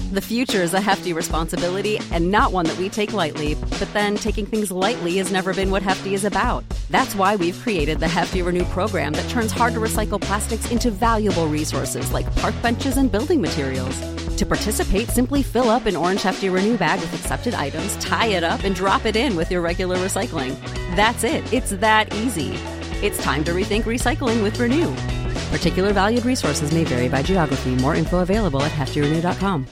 The future is a hefty responsibility and not one that we take lightly, but then taking things lightly has never been what Hefty is about. That's why we've created the Hefty Renew program that turns hard-to-recycle plastics into valuable resources like park benches and building materials. To participate, simply fill up an orange Hefty Renew bag with accepted items, tie it up, and drop it in with your regular recycling. That's it. It's that easy. It's time to rethink recycling with Renew. Particular valued resources may vary by geography. More info available at heftyrenew.com.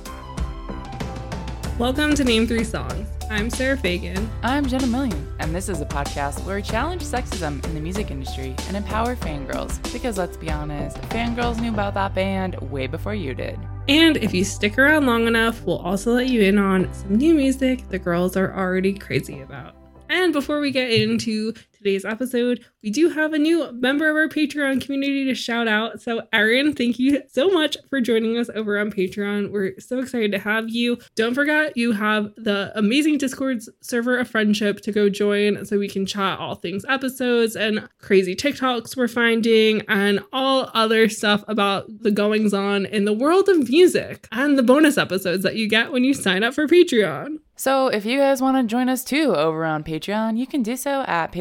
Welcome to Name 3 Songs. I'm Sarah Fagan. I'm Jenna Million, and this is a podcast where we challenge sexism in the music industry and empower fangirls. Because let's be honest, fangirls knew about that band way before you did. And if you stick around long enough, we'll also let you in on some new music the girls are already crazy about. And before we get into today's episode, we do have a new member of our Patreon community to shout out. So Erin, thank you so much for joining us over on Patreon. We're so excited to have you. Don't forget, you have the amazing Discord server of friendship to go join so we can chat all things episodes and crazy TikToks we're finding and all other stuff about the goings on in the world of music and the bonus episodes that you get when you sign up for Patreon. So if you guys want to join us too over on Patreon, you can do so at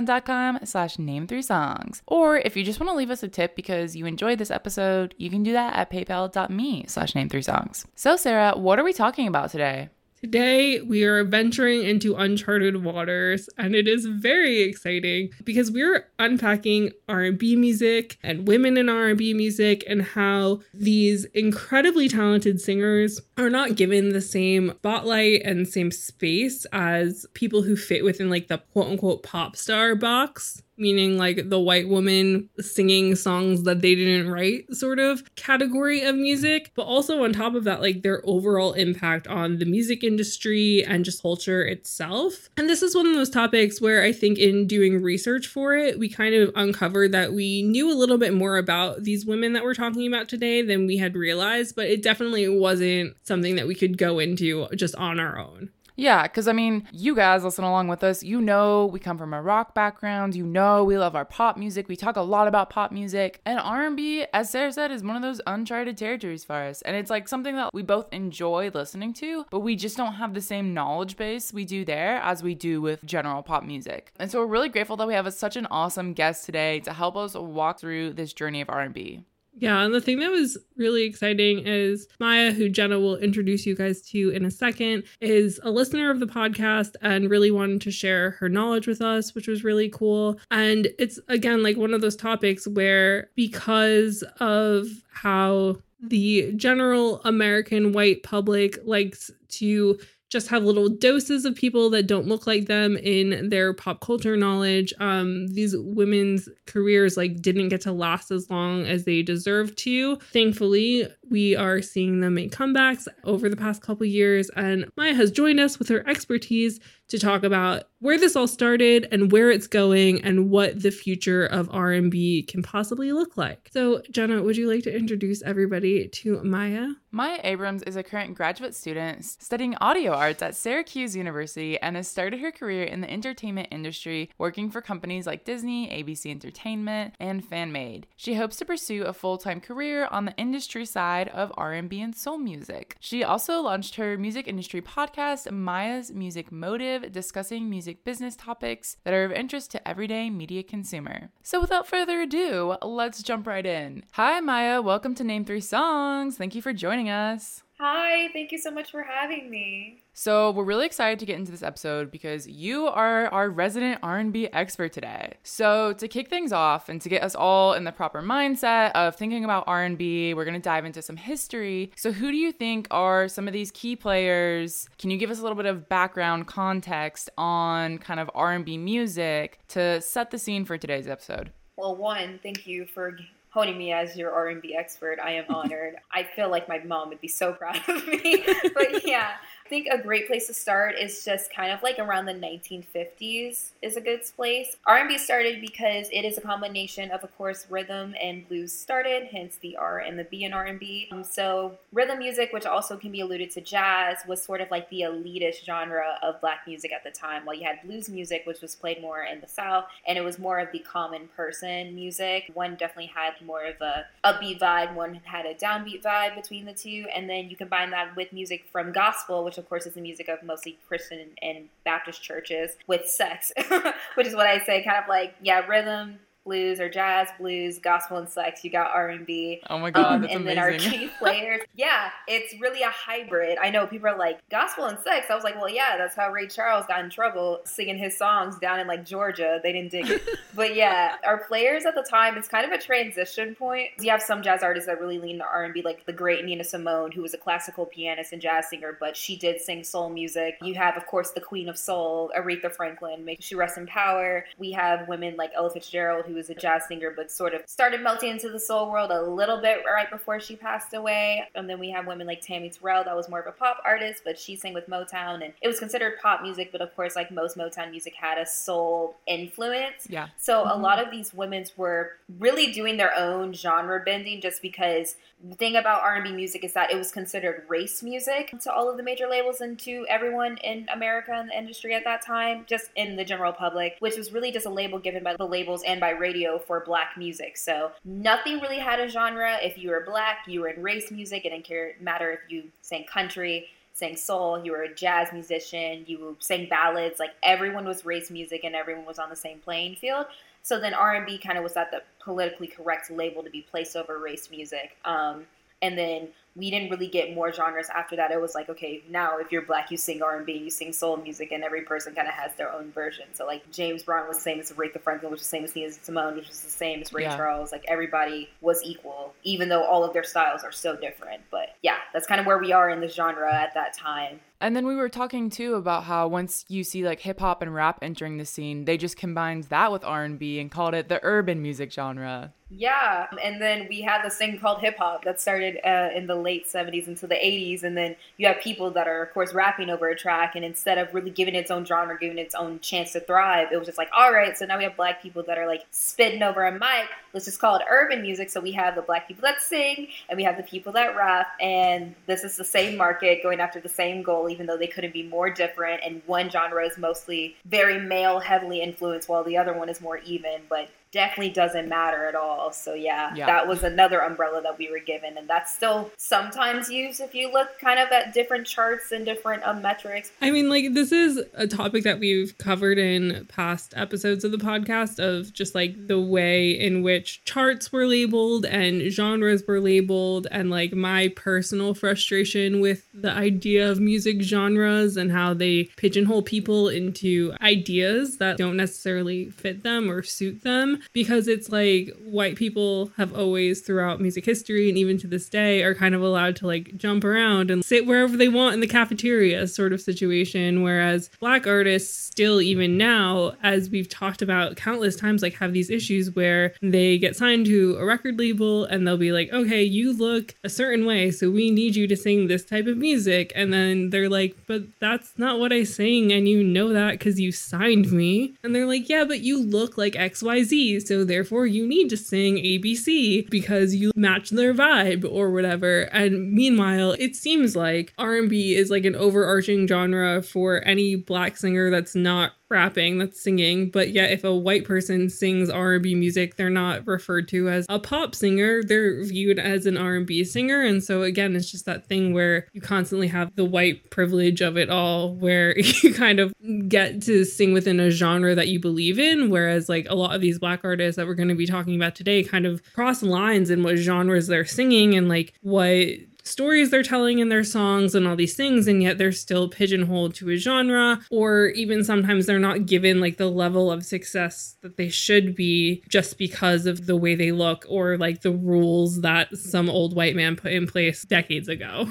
patreon.com/name3songs. Or if you just want to leave us a tip because you enjoyed this episode, you can do that at paypal.me/name3songs. So Sarah, what are we talking about today? Today, we are venturing into uncharted waters, and it is very exciting because we're unpacking R&B music and women in R&B music and how these incredibly talented singers are not given the same spotlight and same space as people who fit within like the quote-unquote pop star box. Meaning like the white woman singing songs that they didn't write sort of category of music, but also on top of that, like their overall impact on the music industry and just culture itself. And this is one of those topics where I think in doing research for it, we kind of uncovered that we knew a little bit more about these women that we're talking about today than we had realized, but it definitely wasn't something that we could go into just on our own. Yeah, because I mean, you guys listen along with us. You know we come from a rock background. You know we love our pop music. We talk a lot about pop music. And R&B, as Sarah said, is one of those uncharted territories for us. And it's like something that we both enjoy listening to, but we just don't have the same knowledge base we do there as we do with general pop music. And so we're really grateful that we have such an awesome guest today to help us walk through this journey of R&B. Yeah, and the thing that was really exciting is Maya, who Jenna will introduce you guys to in a second, is a listener of the podcast and really wanted to share her knowledge with us, which was really cool. And it's, again, like one of those topics where because of how the general American white public likes to just have little doses of people that don't look like them in their pop culture knowledge. These women's careers like didn't get to last as long as they deserved to. Thankfully, we are seeing them make comebacks over the past couple years, and Maya has joined us with her expertise to talk about where this all started and where it's going and what the future of R&B can possibly look like. So, Jenna, would you like to introduce everybody to Maya? Maya Abrams is a current graduate student studying audio arts at Syracuse University and has started her career in the entertainment industry, working for companies like Disney, ABC Entertainment, and FanMade. She hopes to pursue a full-time career on the industry side of R&B and soul music. She also launched her music industry podcast, Maya's Music Motive, discussing music business topics that are of interest to everyday media consumer. So without further ado, let's jump right in. Hi Maya, welcome to Name 3 Songs. Thank you for joining us. Hi, thank you so much for having me. So we're really excited to get into this episode because you are our resident R&B expert today. So to kick things off and to get us all in the proper mindset of thinking about R&B, we're going to dive into some history. So who do you think are some of these key players? Can you give us a little bit of background context on kind of R&B music to set the scene for today's episode? Well, one, thank you for honing me as your R&B expert. I am honored. I feel like my mom would be so proud of me. But yeah, I think a great place to start is just kind of like around the 1950s is a good place. R&B started because it is a combination of course, rhythm and blues started, hence the R and the B in R&B. So rhythm music, which also can be alluded to jazz, was sort of like the elitist genre of Black music at the time, while you had blues music, which was played more in the South, and it was more of the common person music. One definitely had more of a upbeat vibe, one had a downbeat vibe between the two, and then you combine that with music from gospel, which of course is the music of mostly Christian and Baptist churches, with sex, which is what I say, kind of like, yeah, rhythm, blues or jazz, blues, gospel, and sex. You got R&B. Oh my God, that's and amazing. then our key players. Yeah, it's really a hybrid. I know people are like, gospel and sex. I was like, well, yeah, that's how Ray Charles got in trouble singing his songs down in like Georgia. They didn't dig it. But yeah, our players at the time, it's kind of a transition point. You have some jazz artists that really lean to R&B, like the great Nina Simone, who was a classical pianist and jazz singer, but she did sing soul music. You have, of course, the queen of soul, Aretha Franklin, may she rest in power. We have women like Ella Fitzgerald, who was a jazz singer, but sort of started melting into the soul world a little bit right before she passed away. And then we have women like Tammy Terrell, that was more of a pop artist, but she sang with Motown, and it was considered pop music, but of course, like most Motown music had a soul influence. Yeah. So a lot of these women were really doing their own genre bending, just because the thing about R&B music is that it was considered race music to all of the major labels and to everyone in America in the industry at that time, just in the general public, which was really just a label given by the labels and by radio for Black music. So nothing really had a genre. If you were Black, you were in race music. It didn't matter if you sang country, sang soul, you were a jazz musician, you sang ballads. Like, everyone was race music and everyone was on the same playing field. So then R&B kind of was at the politically correct label to be placed over race music. And then we didn't really get more genres after that. It was like, okay, now if you're Black, you sing R&B, you sing soul music, and every person kind of has their own version. So like James Brown was the same as Aretha Franklin, which was the same as Nina Simone, which was the same as Ray Charles. Like, everybody was equal, even though all of their styles are so different. But yeah, that's kind of where we are in the genre at that time. And then we were talking too about how once you see like hip hop and rap entering the scene, they just combined that with R&B and called it the urban music genre. Yeah, and then we had this thing called hip hop that started in the late 70s into the 80s, and then you have people that are, of course, rapping over a track, and instead of really giving its own genre, giving its own chance to thrive, it was just like, all right, so now we have Black people that are like spitting over a mic, let's just call it urban music. So we have the Black people that sing, and we have the people that rap, and this is the same market going after the same goal, even though they couldn't be more different, and one genre is mostly very male heavily influenced while the other one is more even, but definitely doesn't matter at all. So yeah, that was another umbrella that we were given, and that's still sometimes used if you look kind of at different charts and different metrics. I mean, like, this is a topic that we've covered in past episodes of the podcast, of just like the way in which charts were labeled and genres were labeled, and like my personal frustration with the idea of music genres and how they pigeonhole people into ideas that don't necessarily fit them or suit them. Because it's like white people have always throughout music history and even to this day are kind of allowed to like jump around and sit wherever they want in the cafeteria sort of situation. Whereas Black artists still, even now, as we've talked about countless times, like have these issues where they get signed to a record label and they'll be like, okay, you look a certain way, so we need you to sing this type of music. And then they're like, but that's not what I sing, and you know that because you signed me. And they're like, yeah, but you look like XYZ, so therefore you need to sing ABC because you match their vibe or whatever. And meanwhile, it seems like R&B is like an overarching genre for any Black singer that's not rapping, that's singing. But yet if a white person sings R&B music, they're not referred to as a pop singer, they're viewed as an R&B singer. And so again, it's just that thing where you constantly have the white privilege of it all, where you kind of get to sing within a genre that you believe in, whereas like a lot of these Black artists that we're going to be talking about today kind of cross lines in what genres they're singing and like what stories they're telling in their songs and all these things, and yet they're still pigeonholed to a genre, or even sometimes they're not given like the level of success that they should be just because of the way they look or like the rules that some old white man put in place decades ago.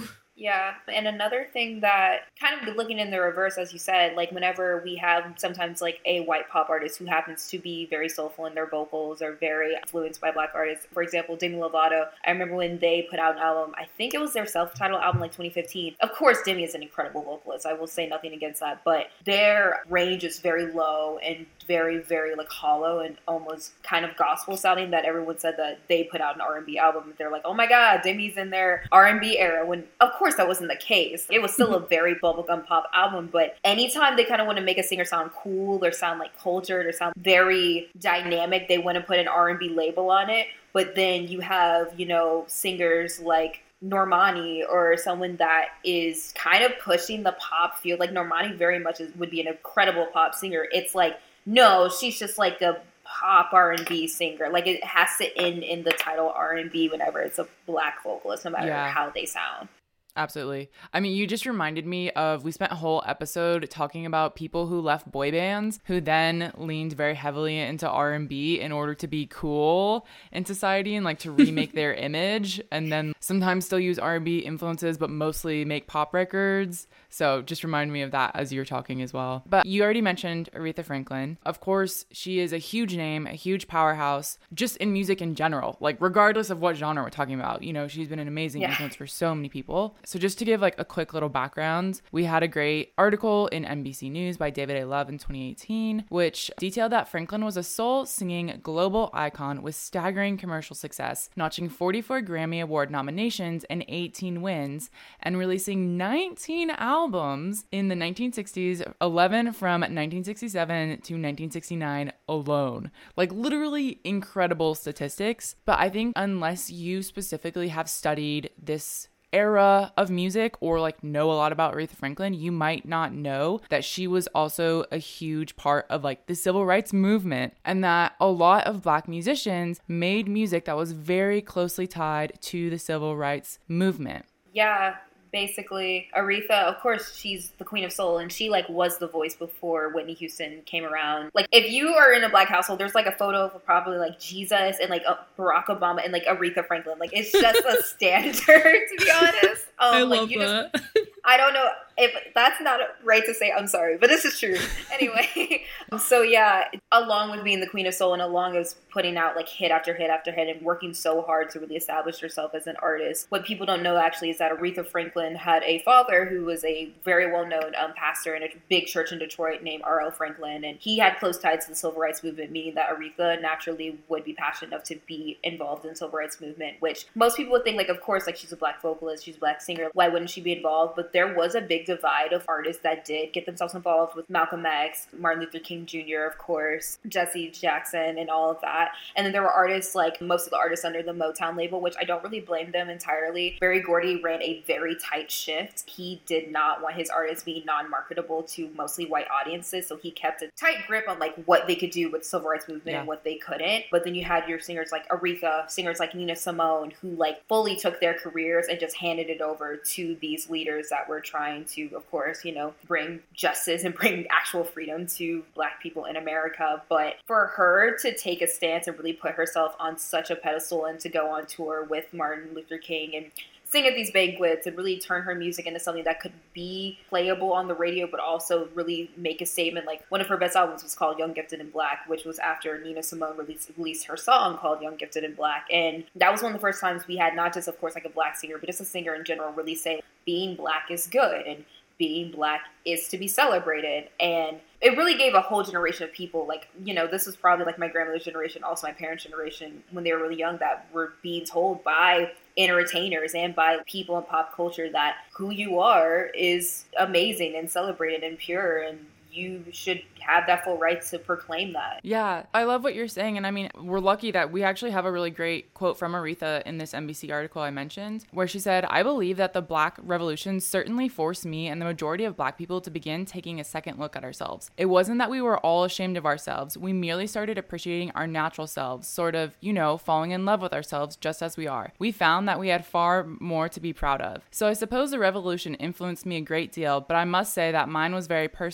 Yeah. And another thing that kind of looking in the reverse, as you said, like whenever we have sometimes like a white pop artist who happens to be very soulful in their vocals or very influenced by Black artists. For example, Demi Lovato. I remember when they put out an album, I think it was their self-titled album, like 2015. Of course, Demi is an incredible vocalist. I will say nothing against that. But their range is very low and very, very like hollow and almost kind of gospel sounding, that everyone said that they put out an R&B album. They're like, oh my God, Demi's in their R&B era, when of course that wasn't the case. It was still a very bubblegum pop album, but anytime they kind of want to make a singer sound cool or sound like cultured or sound very dynamic, they want to put an R&B label on it. But then you have, you know, singers like Normani or someone that is kind of pushing the pop field. Like Normani very much would be an incredible pop singer. It's like, no, she's just like a pop R&B singer. Like it has to end in the title R&B whenever it's a Black vocalist, no matter how they sound. Absolutely. I mean, you just reminded me of, we spent a whole episode talking about people who left boy bands who then leaned very heavily into R&B in order to be cool in society and like to remake their image, and then sometimes still use R&B influences but mostly make pop records. So just remind me of that as you're talking as well. But you already mentioned Aretha Franklin. Of course, she is a huge name, a huge powerhouse just in music in general, like regardless of what genre we're talking about. You know, she's been an amazing influence for so many people. So just to give like a quick little background, we had a great article in NBC News by David A. Love in 2018, which detailed that Franklin was a soul singing global icon with staggering commercial success, notching 44 Grammy Award nominations and 18 wins, and releasing 19 albums in the 1960s, 11 from 1967 to 1969 alone. Like literally incredible statistics. But I think unless you specifically have studied this era of music or like know a lot about Aretha Franklin, you might not know that she was also a huge part of like the civil rights movement, and that a lot of Black musicians made music that was very closely tied to the civil rights movement. Yeah. Basically, Aretha, of course, she's the queen of soul, and she like was the voice before Whitney Houston came around. Like, if you are in a Black household, there's like a photo of probably like Jesus and like Barack Obama and like Aretha Franklin. Like, it's just a standard, to be honest. I like, love that. I don't know if that's not right to say. I'm sorry, but this is true. Anyway, so yeah, along with being the queen of soul and along with putting out like hit after hit after hit and working so hard to really establish herself as an artist, what people don't know actually is that Aretha Franklin had a father who was a very well-known pastor in a big church in Detroit named R.L. Franklin, and he had close ties to the civil rights movement, meaning that Aretha naturally would be passionate enough to be involved in the civil rights movement, which most people would think like, of course, like she's a Black vocalist, she's a Black singer, why wouldn't she be involved? But there was a big divide of artists that did get themselves involved with Malcolm X, Martin Luther King Jr., of course, Jesse Jackson, and all of that. And then there were artists like most of the artists under the Motown label, which I don't really blame them entirely. Berry Gordy ran a very tight shift. He did not want his artists being non-marketable to mostly white audiences, so he kept a tight grip on like what they could do with the civil rights movement and what they couldn't. But then you had your singers like Aretha, singers like Nina Simone, who like fully took their careers and just handed it over to these leaders that were trying to, of course, you know, bring justice and bring actual freedom to Black people in America. But for her to take a stance and really put herself on such a pedestal and to go on tour with Martin Luther King and sing at these banquets and really turn her music into something that could be playable on the radio, but also really make a statement. Like, one of her best albums was called Young, Gifted, and Black, which was after Nina Simone released her song called Young, Gifted, and Black. And that was one of the first times we had not just, of course, like a Black singer, but just a singer in general really say being Black is good and being Black is to be celebrated. And it really gave a whole generation of people, like, you know, this was probably like my grandmother's generation, also my parents' generation, when they were really young, that were being told by entertainers and by people in pop culture that who you are is amazing and celebrated and pure, and you should have that full right to proclaim that. Yeah, I love what you're saying. And I mean, we're lucky that we actually have a really great quote from Aretha in this NBC article I mentioned, where she said, "I believe that the Black Revolution certainly forced me and the majority of Black people to begin taking a second look at ourselves. It wasn't that we were all ashamed of ourselves. We merely started appreciating our natural selves, sort of, you know, falling in love with ourselves just as we are. We found that we had far more to be proud of. So I suppose the revolution influenced me a great deal, but I must say that mine was very personal evolution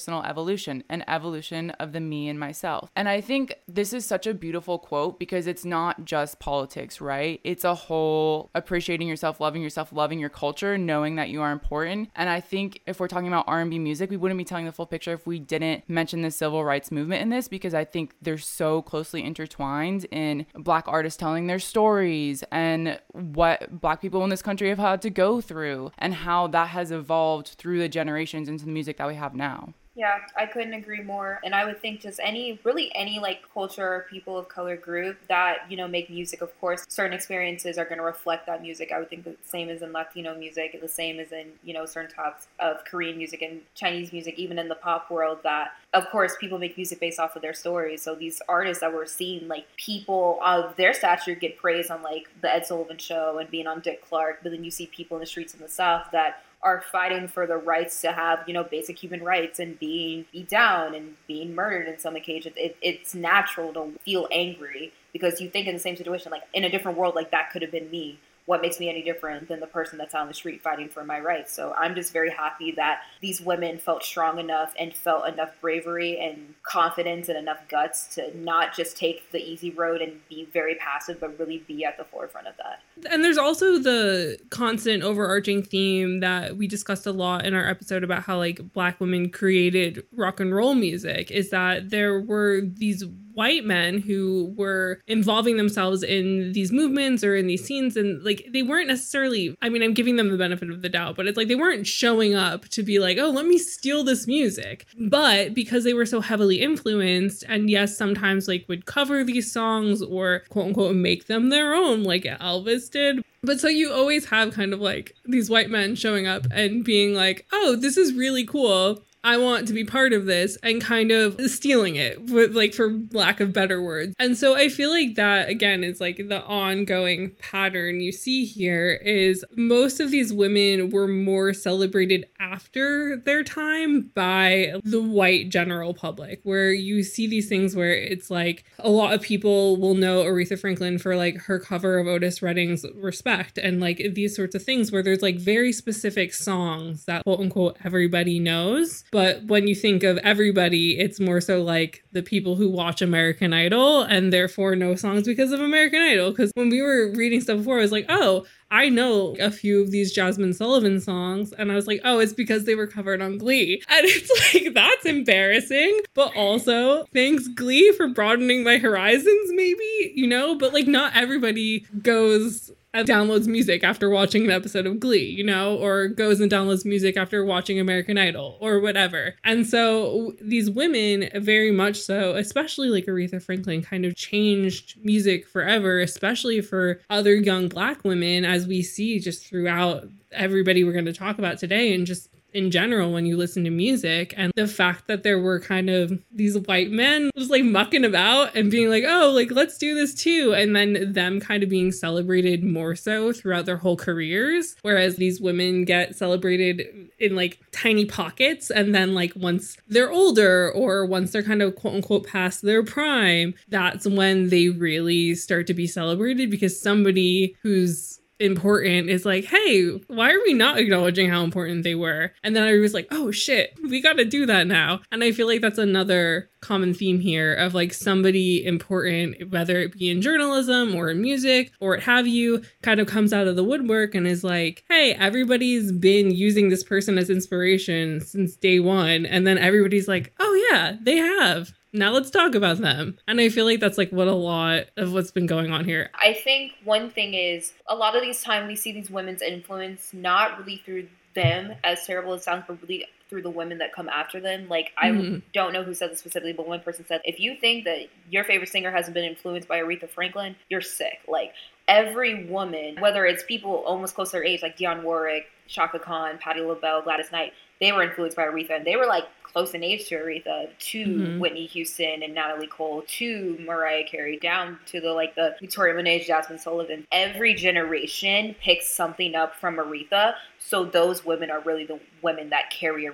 evolution, an evolution of the me and myself. And I think this is such a beautiful quote because it's not just politics, right? It's a whole appreciating yourself, loving your culture, knowing that you are important. And I think if we're talking about R&B music, we wouldn't be telling the full picture if we didn't mention the civil rights movement in this, because I think they're so closely intertwined in Black artists telling their stories and what Black people in this country have had to go through and how that has evolved through the generations into the music that we have now. Yeah, I couldn't agree more. And I would think just any like culture or people of color group that, make music, of course, certain experiences are going to reflect that music. I would think the same as in Latino music, the same as in, certain types of Korean music and Chinese music, even in the pop world, that, of course, people make music based off of their stories. So these artists that we're seeing, like, people of their stature get praised on, like, the Ed Sullivan Show and being on Dick Clark. But then you see people in the streets in the South that are fighting for the rights to have, basic human rights and being beat down and being murdered in some occasions. It's natural to feel angry because you think in the same situation, like in a different world, like that could have been me. What makes me any different than the person that's on the street fighting for my rights? So I'm just very happy that these women felt strong enough and felt enough bravery and confidence and enough guts to not just take the easy road and be very passive, but really be at the forefront of that. And there's also the constant overarching theme that we discussed a lot in our episode about how like Black women created rock and roll music, is that there were these white men who were involving themselves in these movements or in these scenes, and like they weren't necessarily, I mean, I'm giving them the benefit of the doubt, but it's like they weren't showing up to be like, oh, let me steal this music. But because they were so heavily influenced, and yes, sometimes like would cover these songs or quote unquote make them their own, like Elvis did. But so you always have kind of like these white men showing up and being like, oh, this is really cool, I want to be part of this, and kind of stealing it, with, like, for lack of better words. And so I feel like that, again, is like the ongoing pattern you see here is most of these women were more celebrated after their time by the white general public, where you see these things where it's like a lot of people will know Aretha Franklin for like her cover of Otis Redding's Respect and like these sorts of things where there's like very specific songs that quote unquote everybody knows. But when you think of everybody, it's more so like the people who watch American Idol and therefore know songs because of American Idol. Because when we were reading stuff before, I was like, oh, I know a few of these Jasmine Sullivan songs. And I was like, oh, it's because they were covered on Glee. And it's like, that's embarrassing. But also, thanks Glee for broadening my horizons, maybe, but like not everybody goes and downloads music after watching an episode of Glee, or goes and downloads music after watching American Idol or whatever. And so these women very much so, especially like Aretha Franklin, kind of changed music forever, especially for other young Black women, as we see just throughout everybody we're going to talk about today, and just in general when you listen to music. And the fact that there were kind of these white men just like mucking about and being like, oh, like let's do this too, and then them kind of being celebrated more so throughout their whole careers, whereas these women get celebrated in like tiny pockets, and then like once they're older or once they're kind of quote unquote past their prime, that's when they really start to be celebrated, because somebody who's important is like, hey, why are we not acknowledging how important they were? And then I was like, oh shit, we got to do that now. And I feel like that's another common theme here of like somebody important, whether it be in journalism or in music or what have you, kind of comes out of the woodwork and is like, hey, everybody's been using this person as inspiration since day one. And then everybody's like, oh yeah, they have. Now let's talk about them. And I feel like that's like what a lot of what's been going on here. I think one thing is a lot of these times we see these women's influence not really through them, as terrible as it sounds, but really through the women that come after them. Like, I don't know who said this specifically, but one person said, if you think that your favorite singer hasn't been influenced by Aretha Franklin, you're sick. Like, every woman, whether it's people almost close to their age, like Dionne Warwick, Chaka Khan, Patti LaBelle, Gladys Knight, they were influenced by Aretha, and they were like close in age to Aretha, to Whitney Houston and Natalie Cole, to Mariah Carey, down to the Victoria Monet, Jasmine Sullivan. Every generation picks something up from Aretha, so those women are really the women that carry Aretha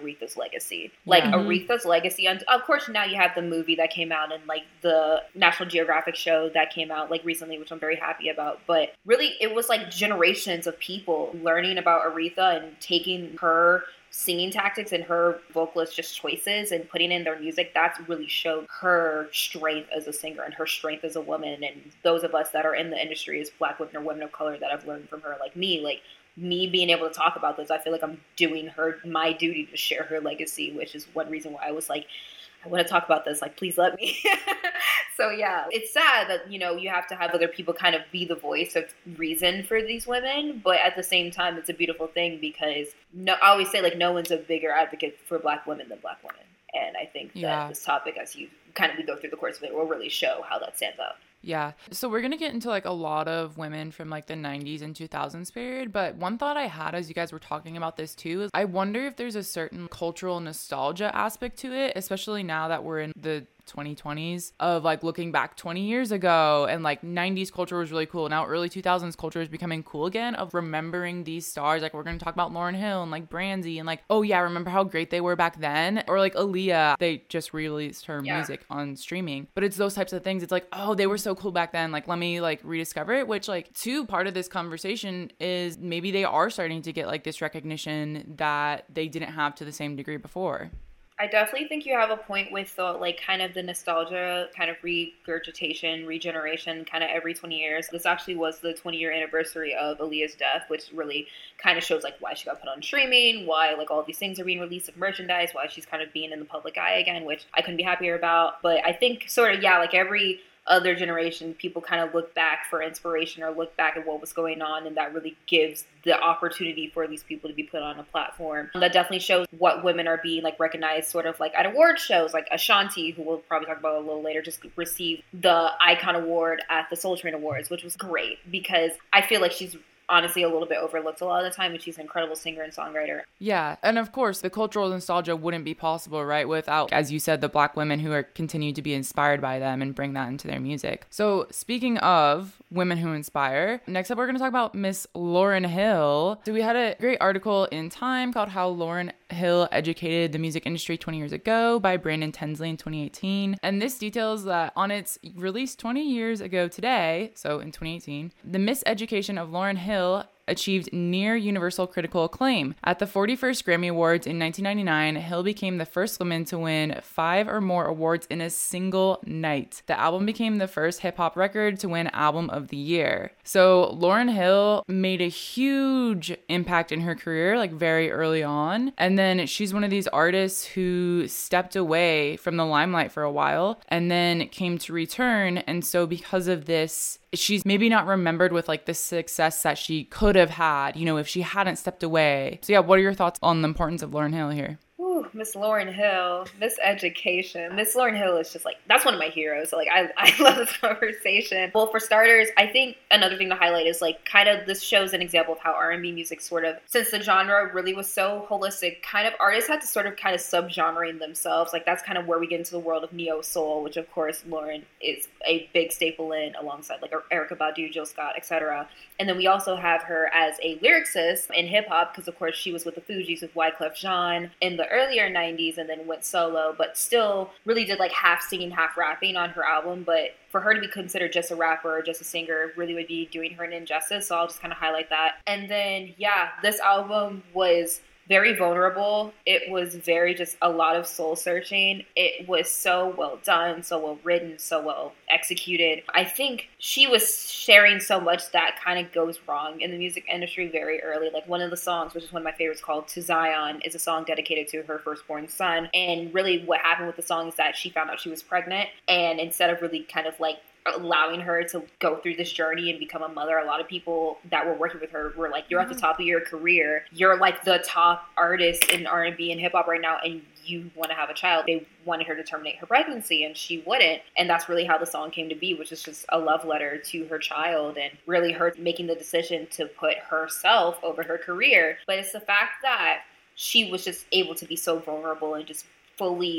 Aretha's legacy. Like Aretha's legacy, and of course now you have the movie that came out and like the National Geographic show that came out like recently, which I'm very happy about. But really, it was like generations of people learning about Aretha and taking her singing tactics and her vocalist just choices and putting in their music. That's really showed her strength as a singer and her strength as a woman. And those of us that are in the industry as Black women or women of color that have learned from her, like me being able to talk about this, I feel like I'm doing her my duty to share her legacy, which is one reason why I was like, I want to talk about this, like, please let me. So yeah, it's sad that, you know, you have to have other people kind of be the voice of reason for these women, but at the same time, it's a beautiful thing because I always say, like, no one's a bigger advocate for Black women than Black women. And I think that this topic, as you kind of go through the course of it, will really show how that stands out. Yeah. So we're going to get into like a lot of women from like the 90s and 2000s period. But one thought I had as you guys were talking about this too is I wonder if there's a certain cultural nostalgia aspect to it, especially now that we're in the 2020s of like looking back 20 years ago and like 90s culture was really cool. Now early 2000s culture is becoming cool again of remembering these stars. Like we're going to talk about Lauryn Hill and like Brandy and like, oh yeah, remember how great they were back then? Or like Aaliyah, they just released her music on streaming. But it's those types of things. It's like, oh, they were so cool back then. Like, let me like rediscover it, which like part of this conversation is maybe they are starting to get like this recognition that they didn't have to the same degree before. I definitely think you have a point with the, like, kind of the nostalgia, kind of regurgitation, regeneration, kind of every 20 years. This actually was the 20-year anniversary of Aaliyah's death, which really kind of shows, like, why she got put on streaming, why, like, all these things are being released of merchandise, why she's kind of being in the public eye again, which I couldn't be happier about. But I think sort of, yeah, like, every other generation, people kind of look back for inspiration or look back at what was going on, and that really gives the opportunity for these people to be put on a platform. That definitely shows what women are being like recognized sort of like at award shows. Like Ashanti, who we'll probably talk about a little later, just received the Icon Award at the Soul Train Awards, which was great because I feel like she's honestly a little bit overlooked a lot of the time, and she's an incredible singer and songwriter. Yeah, and of course the cultural nostalgia wouldn't be possible, right, without, as you said, the Black women who are continue to be inspired by them and bring that into their music. So speaking of women who inspire, next up we're going to talk about Miss Lauryn Hill. So we had a great article in Time called How Lauryn Hill Educated the Music Industry 20 Years Ago by Brandon Tensley in 2018. And this details that on its release 20 years ago today, so in 2018, the miseducation of Lauryn Hill achieved near universal critical acclaim. At the 41st Grammy Awards in 1999, Hill became the first woman to win 5 or more awards in a single night. The album became the first hip-hop record to win Album of the Year. So Lauryn Hill made a huge impact in her career, like very early on. And then she's one of these artists who stepped away from the limelight for a while and then came to return. And so because of this, she's maybe not remembered with like the success that she could have had, you know, if she hadn't stepped away. So yeah, what are your thoughts on the importance of Lauryn Hill here? Ooh, Miss Lauryn Hill, Miss Education. Miss Lauryn Hill is just like, that's one of my heroes. So like, I love this conversation. Well, for starters, I think another thing to highlight is like kind of this shows an example of how R&B music sort of, since the genre really was so holistic, kind of artists had to sort of kind of sub-genreing themselves. Like that's kind of where we get into the world of neo soul, which of course Lauryn is a big staple in, alongside like Erykah Badu, Jill Scott, etc. And then we also have her as a lyricist in hip hop because of course she was with the Fugees with Wyclef Jean in the earlier 90s and then went solo, but still really did like half singing, half rapping on her album. But for her to be considered just a rapper or just a singer really would be doing her an injustice. So I'll just kind of highlight that. And then, yeah, this album was very vulnerable. It was very just a lot of soul searching. It was so well done, so well written, so well executed. I think she was sharing so much that kind of goes wrong in the music industry very early. Like one of the songs, which is one of my favorites, called To Zion, is a song dedicated to her firstborn son. And really what happened with the song is that she found out she was pregnant, and instead of really kind of like allowing her to go through this journey and become a mother, a lot of people that were working with her were like, you're at the top of your career, you're like the top artist in R&B and hip hop right now, and you want to have a child. They wanted her to terminate her pregnancy, and she wouldn't. And that's really how the song came to be, which is just a love letter to her child and really her making the decision to put herself over her career. But it's the fact that she was just able to be so vulnerable and just fully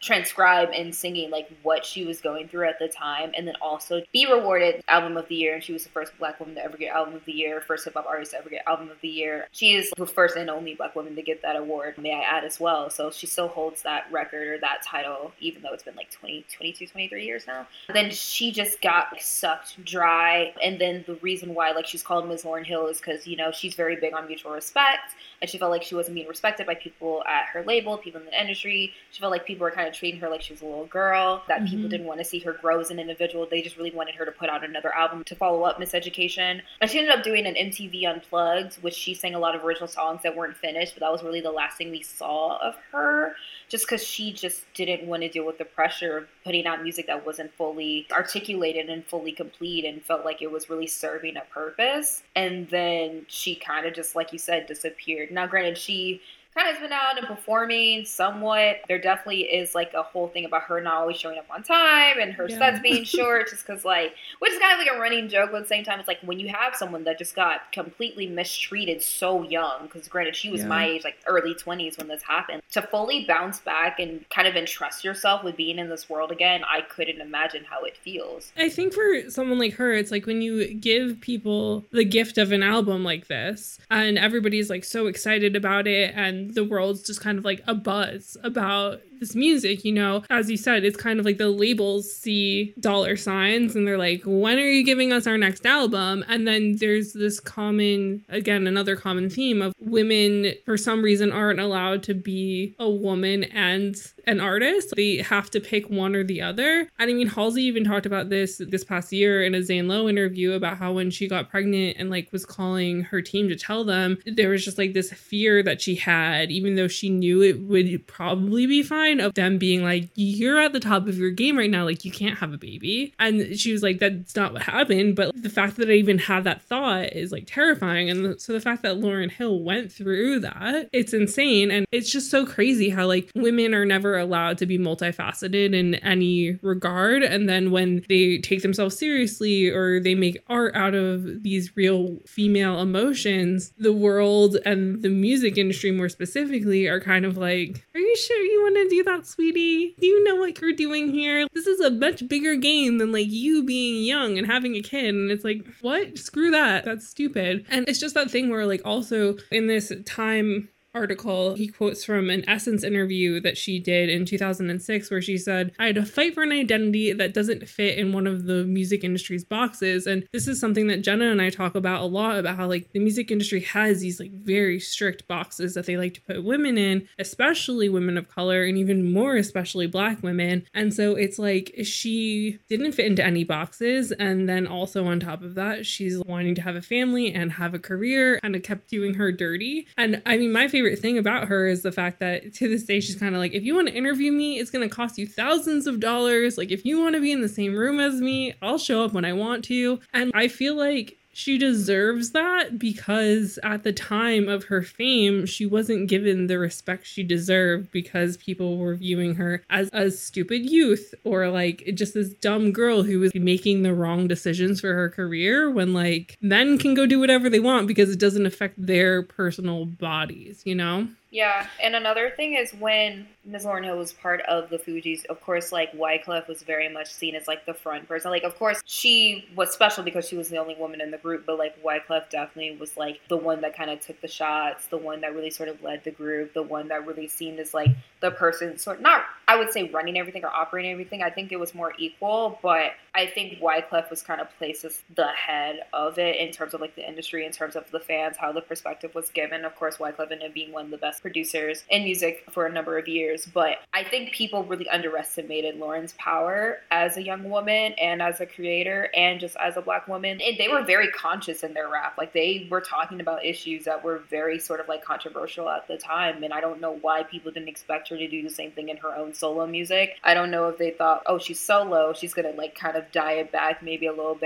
transcribe and singing like what she was going through at the time, and then also be rewarded Album of the Year. And she was the first Black woman to ever get Album of the Year, first hip hop artist to ever get Album of the Year. She is the first and only Black woman to get that award, may I add as well. So she still holds that record or that title, even though it's been like 22, 23 years now. Then she just got like, sucked dry. And then the reason why like she's called Ms. Lauryn Hill is because, you know, she's very big on mutual respect. And she felt like she wasn't being respected by people at her label, people in the industry. She felt like people were kind of treating her like she was a little girl, that people didn't want to see her grow as an individual. They just really wanted her to put out another album to follow up Miseducation. And she ended up doing an MTV Unplugged, which she sang a lot of original songs that weren't finished, but that was really the last thing we saw of her, just because she just didn't want to deal with the pressure of putting out music that wasn't fully articulated and fully complete and felt like it was really serving a purpose. And then she kind of just, like you said, disappeared. Now, granted, she kind of has been out and performing somewhat. There definitely is like a whole thing about her not always showing up on time and her sets being short, just because like, which is kind of like a running joke, but at the same time, it's like when you have someone that just got completely mistreated so young, because granted, she was my age, like early 20s when this happened, to fully bounce back and kind of entrust yourself with being in this world again, I couldn't imagine how it feels. I think for someone like her, it's like when you give people the gift of an album like this and everybody's like so excited about it and the world's just kind of like a buzz about this music, you know, as you said, it's kind of like the labels see dollar signs and they're like, when are you giving us our next album? And then there's this common, again, another common theme of women for some reason aren't allowed to be a woman and an artist. They have to pick one or the other. And I mean, Halsey even talked about this past year in a Zane Lowe interview about how when she got pregnant and like was calling her team to tell them, there was just like this fear that she had, even though she knew it would probably be fine, of them being like, you're at the top of your game right now, like you can't have a baby. And she was like, that's not what happened, but the fact that I even had that thought is like terrifying. And so the fact that Lauryn Hill went through that, it's insane. And it's just so crazy how like women are never allowed to be multifaceted in any regard, and then when they take themselves seriously or they make art out of these real female emotions, the world and the music industry more specifically are kind of like, are you sure you want to do that, sweetie? Do you know what you're doing here? This is a much bigger game than like you being young and having a kid. And it's like, what? Screw that. That's stupid. And it's just that thing where like also in this Time article, he quotes from an Essence interview that she did in 2006 where she said, I had to fight for an identity that doesn't fit in one of the music industry's boxes. And this is something that Jenna and I talk about a lot, about how like the music industry has these like very strict boxes that they like to put women in, especially women of color, and even more especially Black women. And so it's like she didn't fit into any boxes, and then also on top of that, she's wanting to have a family and have a career, kind of kept doing her dirty. And I mean, my favorite thing about her is the fact that to this day she's kind of like, if you want to interview me, it's going to cost you thousands of dollars. Like if you want to be in the same room as me, I'll show up when I want to. And I feel like she deserves that, because at the time of her fame, she wasn't given the respect she deserved because people were viewing her as a stupid youth or like just this dumb girl who was making the wrong decisions for her career, when like men can go do whatever they want because it doesn't affect their personal bodies, you know? Yeah, and another thing is when Ms. Lauryn Hill was part of the Fugees, of course, like, Wyclef was very much seen as, like, the front person. Like, of course, she was special because she was the only woman in the group, but, like, Wyclef definitely was, like, the one that kind of took the shots, the one that really sort of led the group, the one that really seemed as, like, the person sort of, not, I would say, running everything or operating everything. I think it was more equal, but I think Wyclef was kind of placed as the head of it in terms of, like, the industry, in terms of the fans, how the perspective was given. Of course, Wyclef ended up being one of the best producers in music for a number of years, but I think people really underestimated Lauryn's power as a young woman and as a creator and just as a Black woman. And they were very conscious in their rap. Like, they were talking about issues that were very sort of like controversial at the time, and I don't know why people didn't expect her to do the same thing in her own solo music. I don't know if they thought, oh, she's solo, she's gonna like kind of dial it back maybe a little bit, or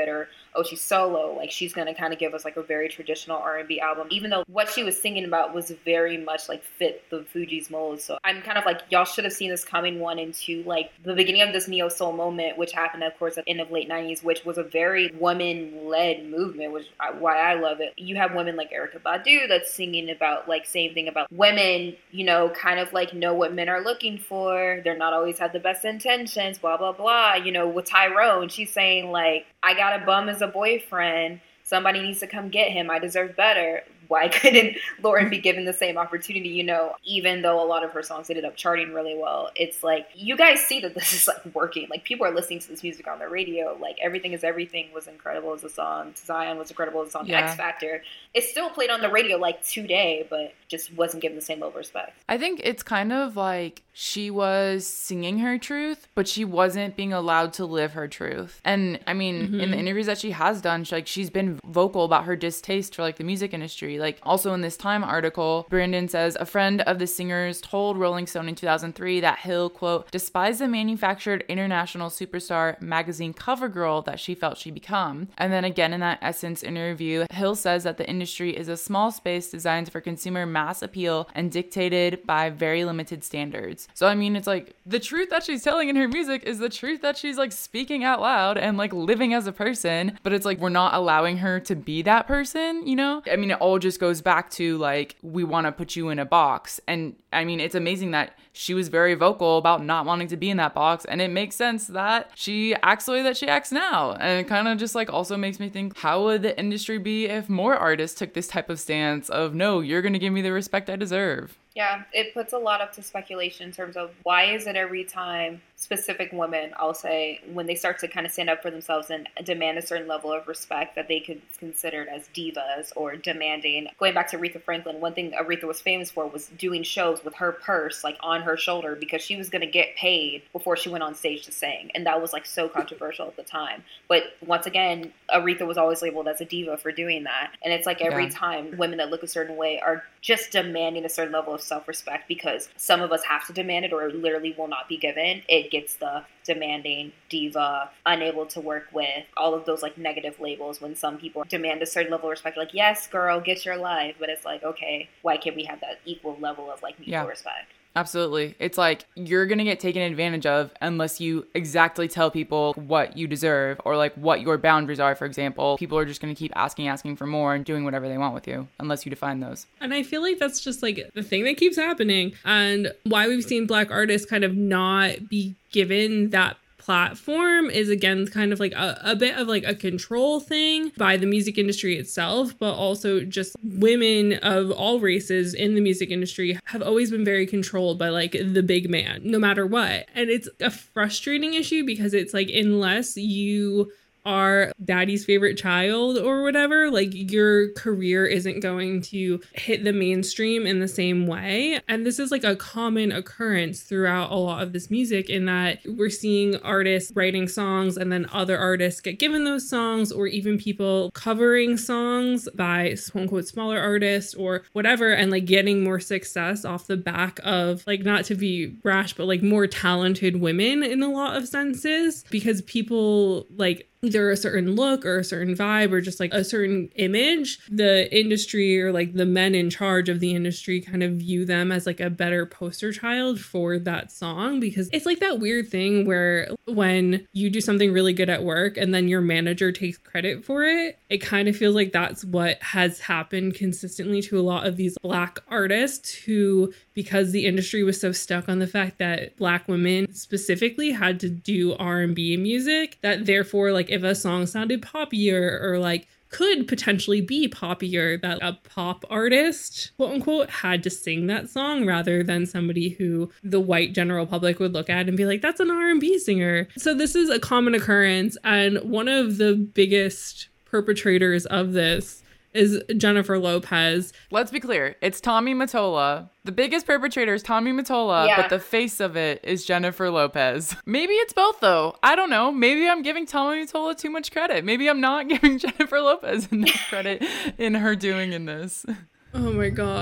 oh, she's solo, like she's gonna kind of give us like a very traditional R&B album, even though what she was singing about was very much like fit the Fugees mold. So I'm kind of like, y'all should have seen this coming 1 and 2, like the beginning of this neo soul moment, which happened of course at the end of late 90s, which was a very woman-led movement, which why I love it. You have women like Erykah Badu that's singing about like same thing about women, you know, kind of like know what men are looking for, they're not always have the best intentions, blah blah blah. You know, with Tyrone, she's saying like, I got a bum as a boyfriend, somebody needs to come get him, I deserve better. Why couldn't Lauryn be given the same opportunity? You know, even though a lot of her songs ended up charting really well, it's like, you guys see that this is like working. Like people are listening to this music on the radio. Like Everything is Everything was incredible as a song. Zion was incredible as a song. Yeah. X Factor. It's still played on the radio like today, but just wasn't given the same level of respect. I think it's kind of like she was singing her truth, but she wasn't being allowed to live her truth. And I mean, in the interviews that she has done, she's been vocal about her distaste for like the music industry. Like also in this Time article, Brandon says a friend of the singers told Rolling Stone in 2003 that Hill, quote, despised the manufactured international superstar magazine cover girl that she felt she'd become. And then again in that Essence interview, Hill says that the industry is a small space designed for consumer mass appeal and dictated by very limited standards. So I mean, it's like the truth that she's telling in her music is the truth that she's like speaking out loud and like living as a person, but it's like we're not allowing her to be that person, you know? I mean, it all just goes back to like, we want to put you in a box. And I mean, it's amazing that she was very vocal about not wanting to be in that box, and it makes sense that she acts the way that she acts now. And it kind of just like also makes me think, how would the industry be if more artists took this type of stance of, no, you're going to give me the respect I deserve? Yeah, it puts a lot up to speculation in terms of why is it every time specific women, I'll say, when they start to kind of stand up for themselves and demand a certain level of respect, that they could considered as divas or demanding. Going back to Aretha Franklin, one thing Aretha was famous for was doing shows with her purse like on her shoulder because she was going to get paid before she went on stage to sing. And that was like so controversial at the time. But once again, Aretha was always labeled as a diva for doing that. And it's like every time women that look a certain way are just demanding a certain level of self-respect, because some of us have to demand it or it literally will not be given. It gets the demanding, diva, unable to work with, all of those like negative labels when some people demand a certain level of respect, like, yes, girl, get your life. But it's like, okay, why can't we have that equal level of like mutual respect? Absolutely. It's like you're going to get taken advantage of unless you exactly tell people what you deserve or like what your boundaries are. For example, people are just going to keep asking for more and doing whatever they want with you unless you define those. And I feel like that's just like the thing that keeps happening, and why we've seen Black artists kind of not be given that platform is again kind of like a bit of like a control thing by the music industry itself, but also just women of all races in the music industry have always been very controlled by like the big man, no matter what. And it's a frustrating issue because it's like, unless you are daddy's favorite child or whatever, like your career isn't going to hit the mainstream in the same way. And this is like a common occurrence throughout a lot of this music, in that we're seeing artists writing songs and then other artists get given those songs, or even people covering songs by quote unquote smaller artists or whatever, and like getting more success off the back of, like, not to be brash, but like more talented women in a lot of senses, because people like either a certain look or a certain vibe or just like a certain image, the industry or like the men in charge of the industry kind of view them as like a better poster child for that song. Because it's like that weird thing where when you do something really good at work and then your manager takes credit for it, it kind of feels like that's what has happened consistently to a lot of these Black artists who, because the industry was so stuck on the fact that Black women specifically had to do R&B music, that therefore, like, if a song sounded poppier or like could potentially be poppier, that a pop artist, quote unquote, had to sing that song rather than somebody who the white general public would look at and be like, that's an R&B singer. So this is a common occurrence, and one of the biggest perpetrators of this is Jennifer Lopez. Let's be clear. It's Tommy Mottola. The biggest perpetrator is Tommy Mottola, but the face of it is Jennifer Lopez. Maybe it's both, though. I don't know. Maybe I'm giving Tommy Mottola too much credit. Maybe I'm not giving Jennifer Lopez enough credit in her doing in this. Oh my God.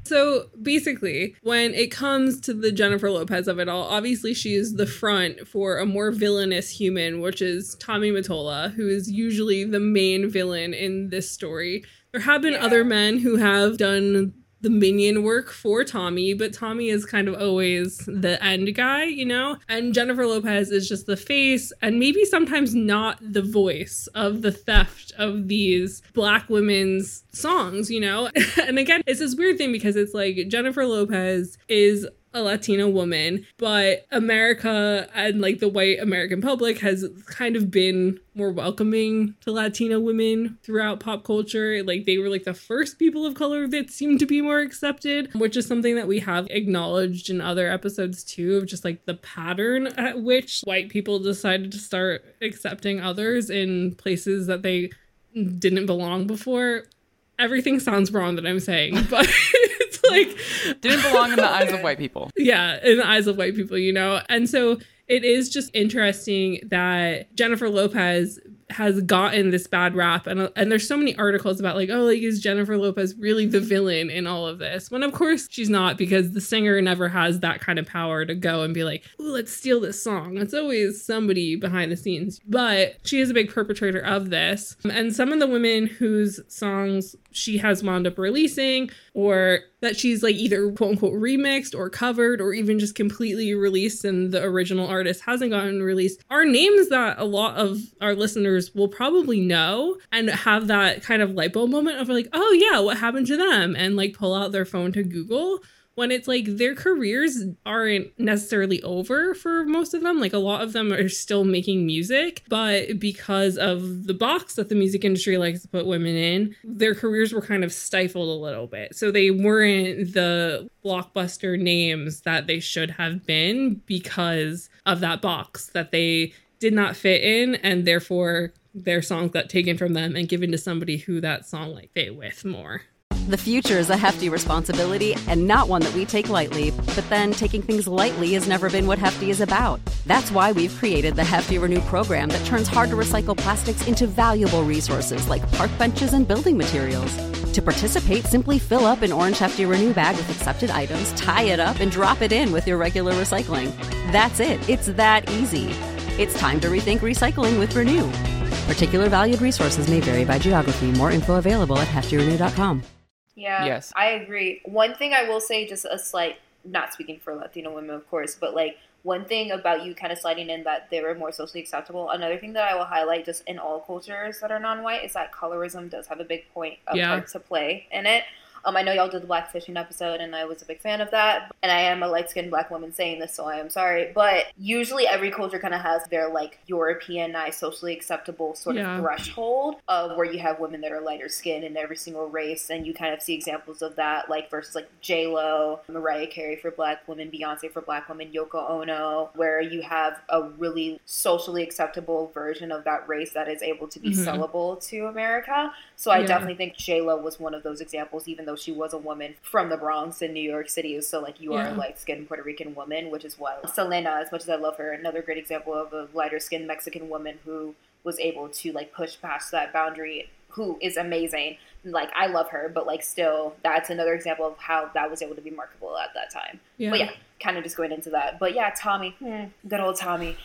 So basically, when it comes to the Jennifer Lopez of it all, obviously she is the front for a more villainous human, which is Tommy Mottola, who is usually the main villain in this story. There have been other men who have done the minion work for Tommy, but Tommy is kind of always the end guy, you know? And Jennifer Lopez is just the face and maybe sometimes not the voice of the theft of these Black women's songs, you know? And again, it's this weird thing because it's like Jennifer Lopez is a Latina woman, but America and like the white American public has kind of been more welcoming to Latina women throughout pop culture. Like they were like the first people of color that seemed to be more accepted, which is something that we have acknowledged in other episodes too, of just like the pattern at which white people decided to start accepting others in places that they didn't belong before. Everything sounds wrong that I'm saying, but it's like... Didn't belong in the eyes of white people. Yeah, in the eyes of white people, you know? And so it is just interesting that Jennifer Lopez has gotten this bad rap. And there's so many articles about like, oh, like, is Jennifer Lopez really the villain in all of this? When of course she's not, because the singer never has that kind of power to go and be like, oh, let's steal this song. It's always somebody behind the scenes. But she is a big perpetrator of this. And some of the women whose songs she has wound up releasing, or that she's like either quote unquote remixed or covered or even just completely released and the original artist hasn't gotten released, are names that a lot of our listeners will probably know and have that kind of light bulb moment of like, oh yeah, what happened to them? And like pull out their phone to Google, when it's like their careers aren't necessarily over for most of them. Like a lot of them are still making music, but because of the box that the music industry likes to put women in, their careers were kind of stifled a little bit. So they weren't the blockbuster names that they should have been because of that box that they did not fit in, and therefore their songs got taken from them and given to somebody who that song like fit with more. The future is a hefty responsibility and not one that we take lightly. But then taking things lightly has never been what Hefty is about. That's why we've created the Hefty Renew program that turns hard to recycle plastics into valuable resources like park benches and building materials. To participate, simply fill up an orange Hefty Renew bag with accepted items, tie it up, and drop it in with your regular recycling. That's it. It's that easy. It's time to rethink recycling with Renew. Particular valued resources may vary by geography. More info available at heftyrenew.com. Yeah, yes. I agree. One thing I will say, just a slight, not speaking for Latino women, of course, but like one thing about you kind of sliding in that they were more socially acceptable. Another thing that I will highlight just in all cultures that are non-white is that colorism does have a big part to play in it. I know y'all did the Black Fishing episode, and I was a big fan of that. And I am a light-skinned Black woman saying this, so I am sorry. But usually every culture kind of has their, like, Europeanized, socially acceptable sort of threshold of where you have women that are lighter skinned in every single race. And you kind of see examples of that, like, versus, like, J-Lo, Mariah Carey for Black women, Beyonce for Black women, Yoko Ono, where you have a really socially acceptable version of that race that is able to be sellable to America. So I definitely think J-Lo was one of those examples, even though she was a woman from the Bronx in New York City. So like you are a light-skinned Puerto Rican woman, which is why Selena, as much as I love her, another great example of a lighter-skinned Mexican woman who was able to like push past that boundary, who is amazing. Like I love her, but like still that's another example of how that was able to be marketable at that time. But yeah, kind of just going into that. But yeah, Tommy, good old Tommy.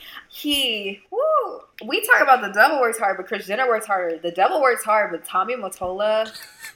We talk about the devil works hard, but Kris Jenner works harder. The devil works hard, but Tommy Mottola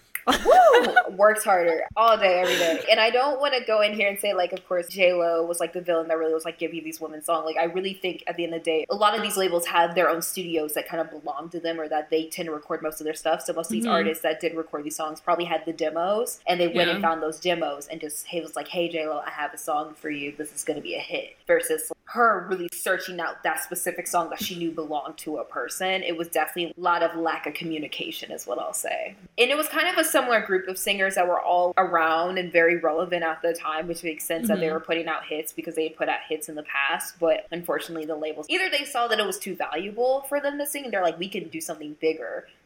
works harder all day, every day. And I don't want to go in here and say, like, of course, J-Lo was, like, the villain that really was, like, giving these women songs. Like, I really think at the end of the day, a lot of these labels have their own studios that kind of belong to them or that they tend to record most of their stuff. So most of these artists that did record these songs probably had the demos, and they went and found those demos and just, hey, was like, hey, J-Lo, I have a song for you. This is going to be a hit. Versus her really searching out that specific song that she knew belonged to a person. It was definitely a lot of lack of communication is what I'll say. And it was kind of a similar group of singers that were all around and very relevant at the time, which makes sense that they were putting out hits because they had put out hits in the past. But unfortunately, the labels, either they saw that it was too valuable for them to sing, and they're like, we can do something bigger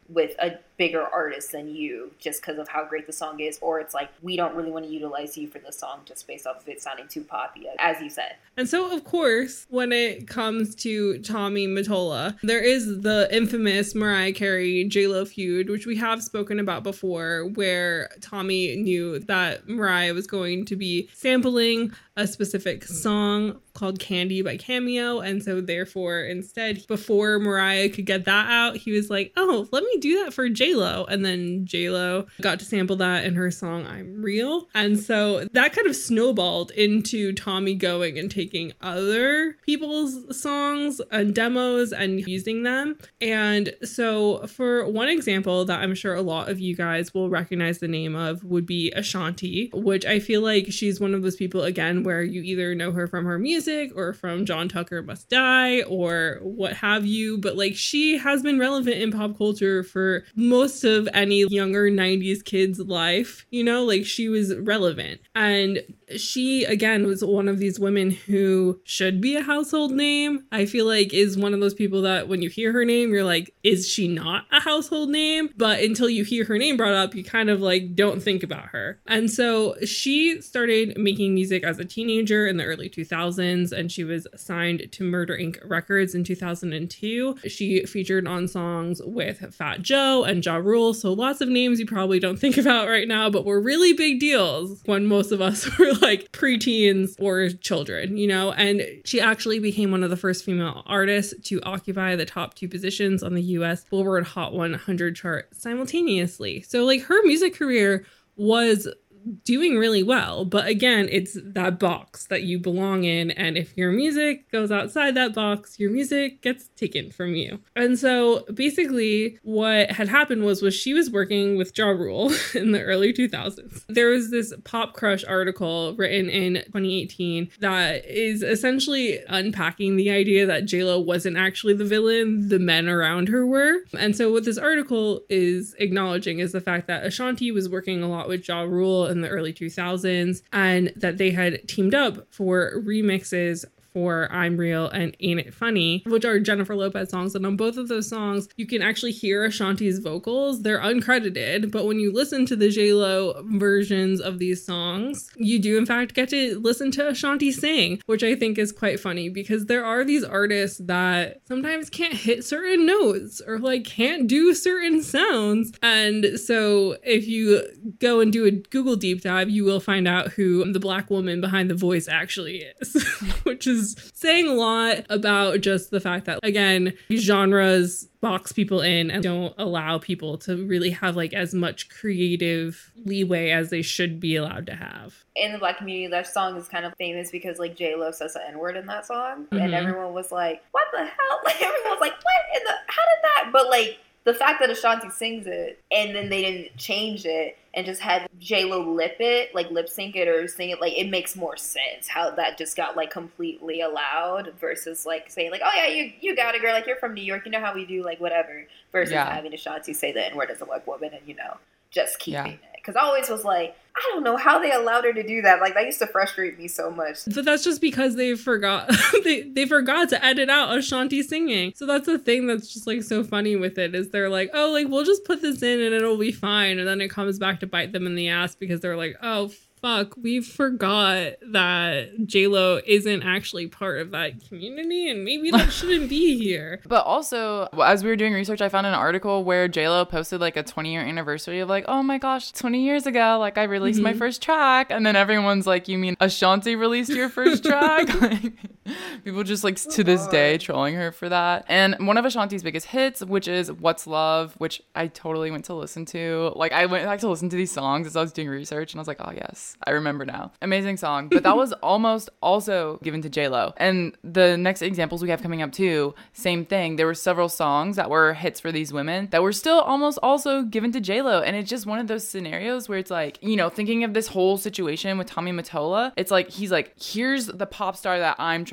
with a bigger artist than you just because of how great the song is, or it's like, we don't really want to utilize you for the song just based off of it sounding too poppy, as you said. And so, of course, when it comes to Tommy Mottola, there is the infamous Mariah Carey J-Lo feud, which we have spoken about before, where Tommy knew that Mariah was going to be sampling a specific song called Candy by Cameo. And so therefore, instead, before Mariah could get that out, he was like, oh, let me do that for J-Lo. And then J-Lo got to sample that in her song I'm Real. And so that kind of snowballed into Tommy going and taking other people's songs and demos and using them. And so for one example that I'm sure a lot of you guys will recognize the name of would be Ashanti, which I feel like she's one of those people, again, where you either know her from her music or from John Tucker Must Die or what have you, but like she has been relevant in pop culture for most of any younger 90s kid's life, you know, like she was relevant. And she, again, was one of these women who should be a household name. I feel like is one of those people that when you hear her name, you're like, is she not a household name? But until you hear her name brought up, you kind of like don't think about her. And so she started making music as a teenager in the early 2000s, and she was signed to Murder Inc. Records in 2002. She featured on songs with Fat Joe and Ja Rule, so lots of names you probably don't think about right now, but were really big deals when most of us were like preteens or children, you know? And she actually became one of the first female artists to occupy the top 2 positions on the US Billboard Hot 100 chart simultaneously. So like her music career was doing really well, but again, it's that box that you belong in, and if your music goes outside that box, your music gets taken from you. And so basically what had happened was she was working with Ja Rule in the early 2000s. There was this Pop Crush article written in 2018 that is essentially unpacking the idea that J-Lo wasn't actually the villain, the men around her were. And so what this article is acknowledging is the fact that Ashanti was working a lot with Ja Rule in the early 2000s, and that they had teamed up for remixes for I'm Real and Ain't It Funny, which are Jennifer Lopez songs. And on both of those songs, you can actually hear Ashanti's vocals. They're uncredited, but when you listen to the J-Lo versions of these songs, you do in fact get to listen to Ashanti sing, which I think is quite funny because there are these artists that sometimes can't hit certain notes or like can't do certain sounds. And so if you go and do a Google deep dive, you will find out who the Black woman behind the voice actually is, which is saying a lot about just the fact that, again, these genres box people in and don't allow people to really have like as much creative leeway as they should be allowed to have. In the Black community, that song is kind of famous because like J-Lo says the N-word in that song, and everyone was like, what the hell? Like everyone was like, what in the, how did that? But like the fact that Ashanti sings it and then they didn't change it and just had J-Lo lip sync it or sing it, like it makes more sense how that just got like completely allowed versus like saying like, oh yeah, you got it, girl, like you're from New York, you know how we do like whatever, versus having Ashanti say the N-word as a Black woman and, you know, just keeping it. Because I always was like, I don't know how they allowed her to do that. Like, that used to frustrate me so much. But that's just because they forgot they forgot to edit out Ashanti singing. So that's the thing that's just like so funny with it is they're like, oh, like we'll just put this in and it'll be fine. And then it comes back to bite them in the ass because they're like, oh, fuck, we forgot that J-Lo isn't actually part of that community and maybe that shouldn't be here. But also, as we were doing research, I found an article where J-Lo posted like a 20-year anniversary of like, oh my gosh, 20 years ago, like I released my first track. And then everyone's like, you mean Ashanti released your first track? Like, people just like to this day trolling her for that. And one of Ashanti's biggest hits, which is What's Love, which I totally went to listen to. Like I went back to listen to these songs as I was doing research and I was like, oh yes, I remember now. Amazing song. But that was almost also given to J-Lo. And the next examples we have coming up too, same thing. There were several songs that were hits for these women that were still almost also given to J-Lo. And it's just one of those scenarios where it's like, thinking of this whole situation with Tommy Mottola, it's like, he's like, here's the pop star that I'm trying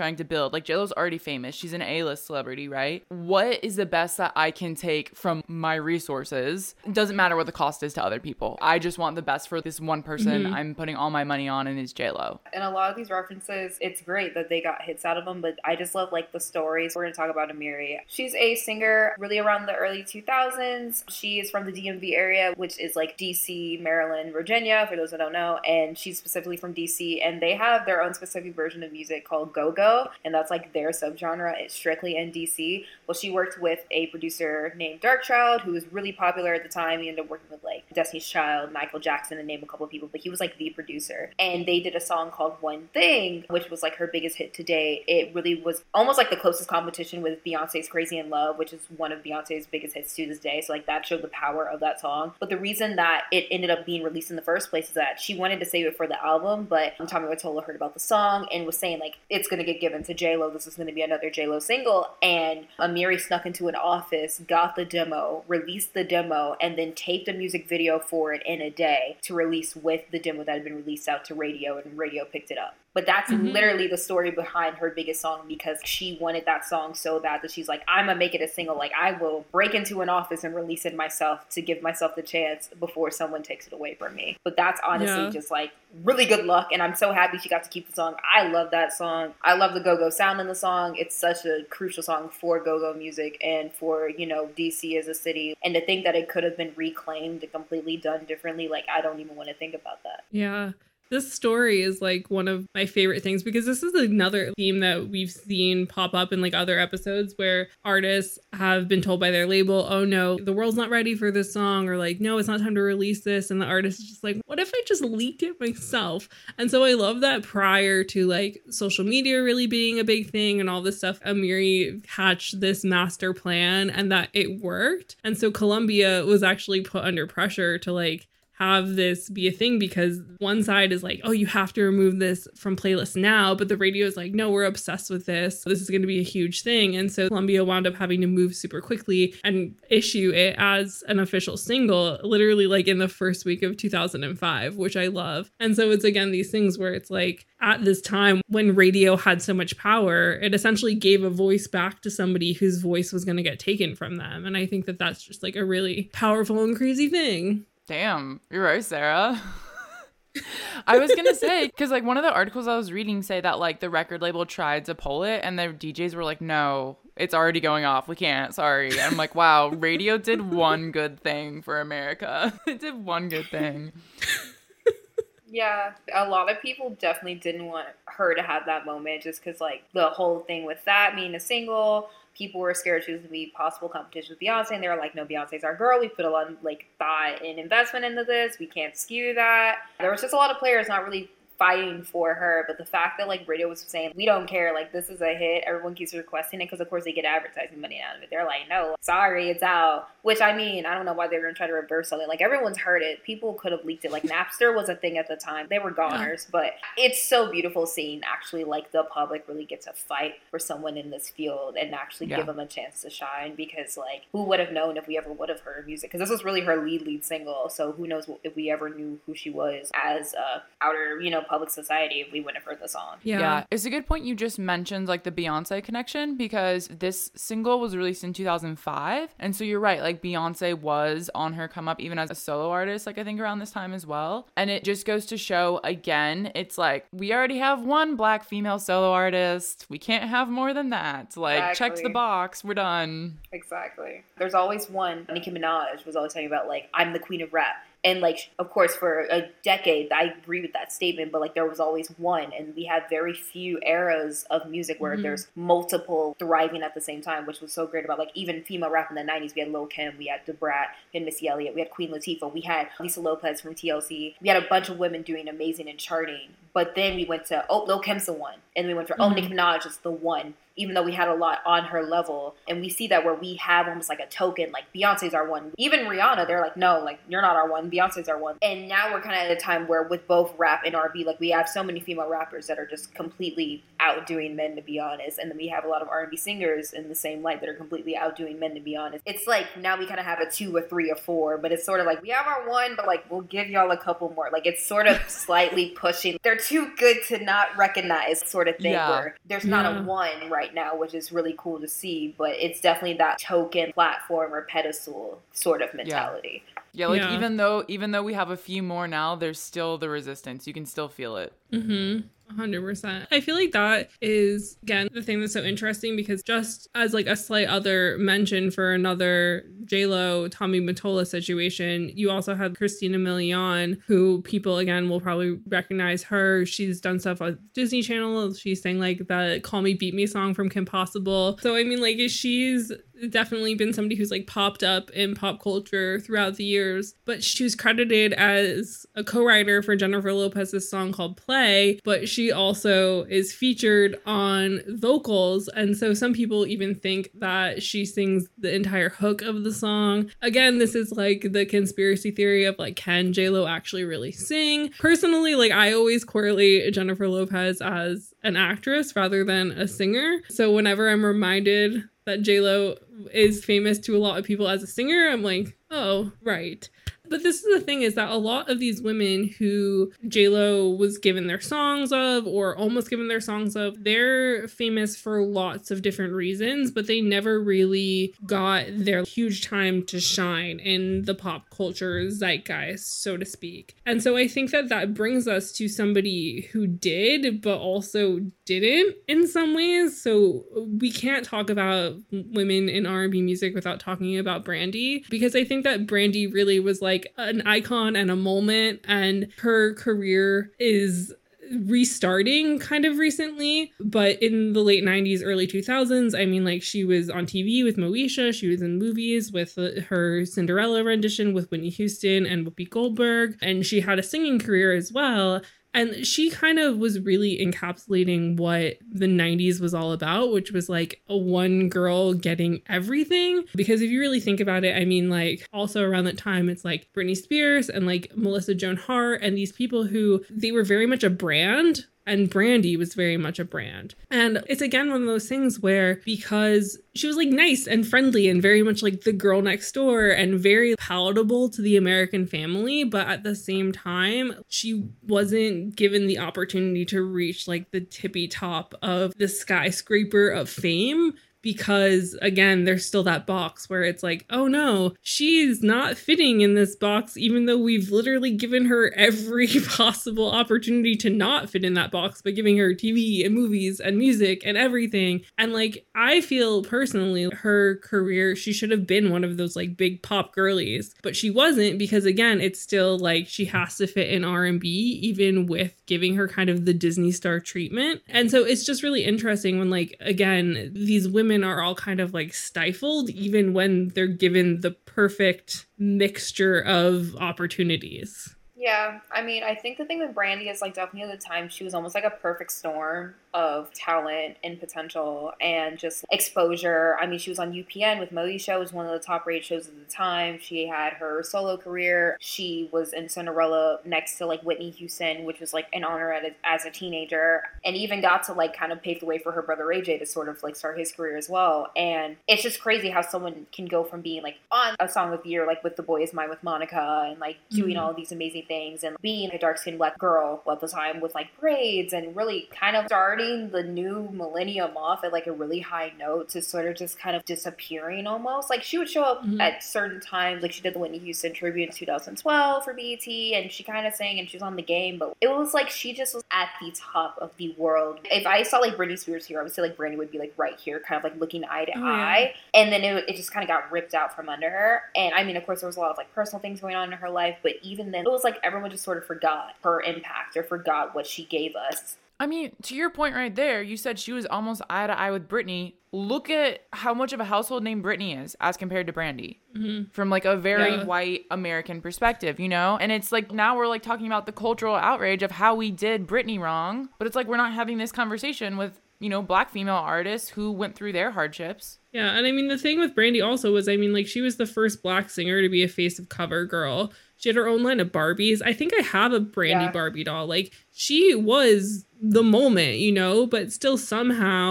trying to build. Like JLo's already famous. She's an A-list celebrity, right? What is the best that I can take from my resources? It doesn't matter what the cost is to other people. I just want the best for this one person I'm putting all my money on, and is JLo. And a lot of these references, it's great that they got hits out of them, but I just love like the stories. We're going to talk about Amiri. She's a singer really around the early 2000s. She is from the DMV area, which is like DC, Maryland, Virginia, for those that don't know. And she's specifically from DC, and they have their own specific version of music called go-go, and that's like their subgenre. It's strictly in DC. Well, she worked with a producer named Darkchild, who was really popular at the time. He ended up working with like Destiny's Child, Michael Jackson, and name a couple of people, but he was like the producer. And they did a song called One Thing, which was like her biggest hit to date. It really was almost like the closest competition with Beyonce's Crazy in Love, which is one of Beyonce's biggest hits to this day. So like that showed the power of that song. But the reason that it ended up being released in the first place is that she wanted to save it for the album, but Tommy Mottola heard about the song and was saying like, it's going to get given to JLo. This is going to be another JLo single. And Amiri snuck into an office, got the demo, released the demo, and then taped a music video for it in a day to release with the demo that had been released out to radio, and radio picked it up. But that's literally the story behind her biggest song, because she wanted that song so bad that she's like, I'm going to make it a single. Like, I will break into an office and release it myself to give myself the chance before someone takes it away from me. But that's honestly just like really good luck. And I'm so happy she got to keep the song. I love that song. I love the go-go sound in the song. It's such a crucial song for go-go music and for, you know, DC as a city. And to think that it could have been reclaimed and completely done differently, like, I don't even want to think about that. Yeah. This story is like one of my favorite things, because this is another theme that we've seen pop up in like other episodes where artists have been told by their label, oh no, the world's not ready for this song, or like, no, it's not time to release this. And the artist is just like, what if I just leak it myself? And so I love that prior to like social media really being a big thing and all this stuff, Amiri hatched this master plan and that it worked. And so Columbia was actually put under pressure to like have this be a thing, because one side is like, oh, you have to remove this from playlists now, but the radio is like, no, we're obsessed with this. This is going to be a huge thing. And so Columbia wound up having to move super quickly and issue it as an official single, literally like in the first week of 2005, which I love. And so it's again these things where it's like, at this time when radio had so much power, it essentially gave a voice back to somebody whose voice was going to get taken from them. And I think that that's just like a really powerful and crazy thing. Damn, you're right, Sarah. I was going to say, because like one of the articles I was reading say that like the record label tried to pull it and the DJs were like, no, it's already going off. We can't. Sorry. And I'm like, wow, radio did one good thing for America. It did one good thing. Yeah, a lot of people definitely didn't want her to have that moment, just because like the whole thing with that being a single, people were scared she was going to be possible competition with Beyonce, and they were like, no, Beyonce's our girl. We put a lot of like thought and investment into this. We can't skew that. There was just a lot of players not really fighting for her, but the fact that like radio was saying, we don't care, like this is a hit, everyone keeps requesting it, because of course they get advertising money out of it. They're like, no, sorry, it's out. Which I mean, I don't know why they're gonna try to reverse something. Like everyone's heard it. People could have leaked it. Like Napster was a thing at the time. They were goners, but it's so beautiful seeing actually like the public really get to fight for someone in this field and actually give them a chance to shine, because like who would have known if we ever would have heard her music? Because this was really her lead single, so who knows if we ever knew who she was as outer, you know, public society if we wouldn't have heard the song. Yeah. It's a good point you just mentioned, like the Beyonce connection, because this single was released in 2005. And so you're right, like Beyonce was on her come up even as a solo artist, like I think around this time as well. And it just goes to show again, it's like we already have one Black female solo artist. We can't have more than that. Like checked the box, we're done. Exactly. There's always one. Nicki Minaj was always talking about like, I'm the queen of rap. And, like, of course, for a decade, I agree with that statement, but, like, there was always one. And we had very few eras of music where there's multiple thriving at the same time, which was so great about, like, even female rap in the 90s. We had Lil' Kim, we had Da Brat, we had Missy Elliott, we had Queen Latifah, we had Lisa Lopez from TLC. We had a bunch of women doing amazing and charting. But then we went to, oh, Lil' Kim's the one. And we went for, oh, Nicki Minaj is the one. Even though we had a lot on her level. And we see that where we have almost like a token, like Beyonce's our one. Even Rihanna, they're like, no, like you're not our one, Beyonce's our one. And now we're kind of at a time where with both rap and R&B, like we have so many female rappers that are just completely outdoing men, to be honest. And then we have a lot of R&B singers in the same light that are completely outdoing men, to be honest. It's like now we kind of have a 2, a 3, a 4, but it's sort of like we have our one, but like we'll give y'all a couple more. Like it's sort of slightly pushing. They're too good to not recognize sort of thing, Yeah. where there's not a one right now, which is really cool to see, but it's definitely that token platform or pedestal sort of mentality. Yeah, like even though we have a few more now, there's still the resistance. You can still feel it. 100%. I feel like that is, again, the thing that's so interesting, because just as like a slight other mention for another J-Lo, Tommy Mottola situation, you also have Christina Milian, who people, again, will probably recognize her. She's done stuff on Disney Channel. She sang like the Call Me Beat Me song from Kim Possible. So, I mean, like, she's definitely been somebody who's like popped up in pop culture throughout the years, but she was credited as a co-writer for Jennifer Lopez's song called Play, but she also is featured on vocals, and so some people even think that she sings the entire hook of the song. Again, this is like the conspiracy theory of like, can J-Lo actually really sing? Personally, like, I always correlate Jennifer Lopez as an actress rather than a singer, so whenever I'm reminded that J-Lo is famous to a lot of people as a singer, I'm like, oh, right. But this is the thing, is that a lot of these women who J-Lo was given their songs of, or almost given their songs of, they're famous for lots of different reasons, but they never really got their huge time to shine in the pop culture zeitgeist, so to speak. And so I think that that brings us to somebody who did, but also didn't in some ways. So we can't talk about women in R&B music without talking about Brandy, because I think that Brandy really was like an icon and a moment, and her career is restarting kind of recently. But in the late 90s, early 2000s, I mean, like, she was on TV with Moesha, she was in movies with her Cinderella rendition with Whitney Houston and Whoopi Goldberg, and she had a singing career as well. And she kind of was really encapsulating what the 90s was all about, which was like a one girl getting everything. Because if you really think about it, I mean, like, also around that time, it's like Britney Spears and like Melissa Joan Hart and these people who, they were very much a brand. And Brandy was very much a brand. And it's, again, one of those things where, because she was like nice and friendly and very much like the girl next door and very palatable to the American family, but at the same time, she wasn't given the opportunity to reach like the tippy top of the skyscraper of fame. Because, again, there's still that box where it's like, oh no, she's not fitting in this box, even though we've literally given her every possible opportunity to not fit in that box by giving her TV and movies and music and everything. And like, I feel personally, her career, she should have been one of those like big pop girlies, but she wasn't, because again, it's still like she has to fit in R&B, even with giving her kind of the Disney star treatment. And so it's just really interesting when, like, again, these women are all kind of like stifled, even when they're given the perfect mixture of opportunities. Yeah, I mean, I think the thing with Brandy is, like, definitely at the time, she was almost like a perfect storm of talent and potential and just exposure. I mean, she was on UPN with Moesha, was one of the top rated shows at the time. She had her solo career. She was in Cinderella next to, like, Whitney Houston, which was, like, an honor as a teenager, and even got to, like, kind of pave the way for her brother Ray J to sort of, like, start his career as well. And it's just crazy how someone can go from being, like, on a Song of the Year, like, with The Boy Is Mine with Monica, and, like, doing all of these amazing things, and being a dark-skinned black girl at the time with, like, braids, and really kind of starting the new millennium off at, like, a really high note to sort of just kind of disappearing almost. Like, she would show up at certain times, like she did the Whitney Houston tribute in 2012 for BET, and she kind of sang and she was on The Game, but it was like she just was at the top of the world. If I saw, like, Britney Spears here, I would say, like, Brandy would be, like, right here, kind of, like, looking eye to eye, and then it just kind of got ripped out from under her. And I mean, of course, there was a lot of, like, personal things going on in her life, but even then, it was like everyone just sort of forgot her impact or forgot what she gave us. I mean, to your point right there, you said she was almost eye to eye with Britney. Look at how much of a household name Britney is as compared to Brandy from, like, a very white American perspective, you know? And it's like, now we're, like, talking about the cultural outrage of how we did Britney wrong, but it's like we're not having this conversation with, you know, black female artists who went through their hardships. Yeah, and I mean, the thing with Brandy also was, I mean, like, she was the first black singer to be a face of CoverGirl. She had her own line of Barbies. I think I have a Brandy Barbie doll. Like, she was the moment, you know, but still somehow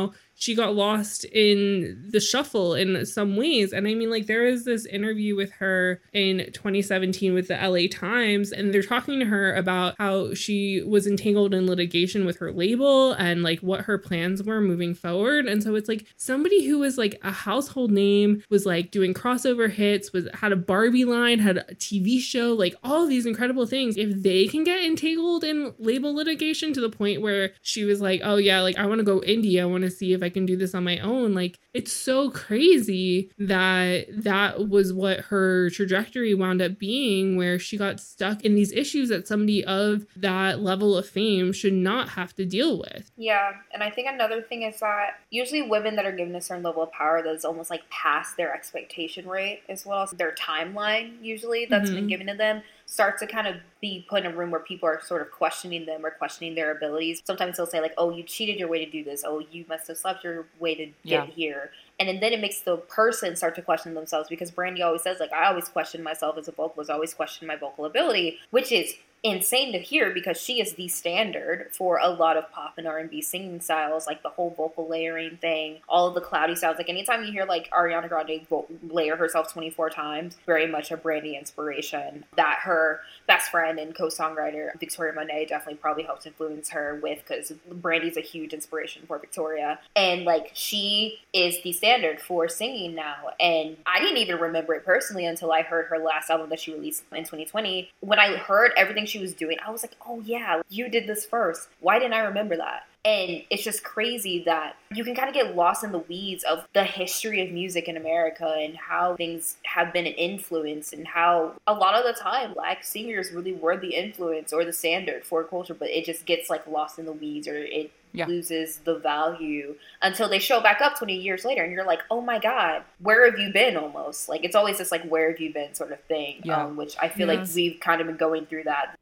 she got lost in the shuffle in some ways. And I mean, like, there is this interview with her in 2017 with the LA Times, and they're talking to her about how she was entangled in litigation with her label and like what her plans were moving forward. And so it's like somebody who was like a household name, was like doing crossover hits, had a Barbie line, had a TV show, like all of these incredible things. If they can get entangled in label litigation to the point where she was like, oh yeah, like I want to go indie, I want to see if I can do this on my own. Like, it's so crazy that that was what her trajectory wound up being, where she got stuck in these issues that somebody of that level of fame should not have to deal with. Yeah, and I think another thing is that usually women that are given a certain level of power that is almost like past their expectation rate, as well as their timeline usually that's been given to them, start to kind of be put in a room where people are sort of questioning them or questioning their abilities. Sometimes they'll say like, oh, you cheated your way to do this. Oh, you must have slept your way to get here. And then it makes the person start to question themselves, because Brandy always says, like, I always question myself as a vocalist, I always question my vocal ability, which is insane to hear because she is the standard for a lot of pop and R&B singing styles, like the whole vocal layering thing, all of the cloudy sounds. Like anytime you hear like Ariana Grande layer herself 24 times, very much a Brandy inspiration that her best friend and co-songwriter Victoria Monet definitely probably helped influence her with, because Brandy's a huge inspiration for Victoria. And like she is the standard for singing now. And I didn't even remember it personally until I heard her last album that she released in 2020. When I heard everything she was doing, I was like, oh yeah, you did this first. Why didn't I remember that? And it's just crazy that you can kind of get lost in the weeds of the history of music in America and how things have been an influence, and how a lot of the time Black singers really were the influence or the standard for culture, but it just gets like lost in the weeds, or it loses the value until they show back up 20 years later and you're like, oh my God, where have you been? Almost like it's always this like, where have you been sort of thing, which I feel like we've kind of been going through that.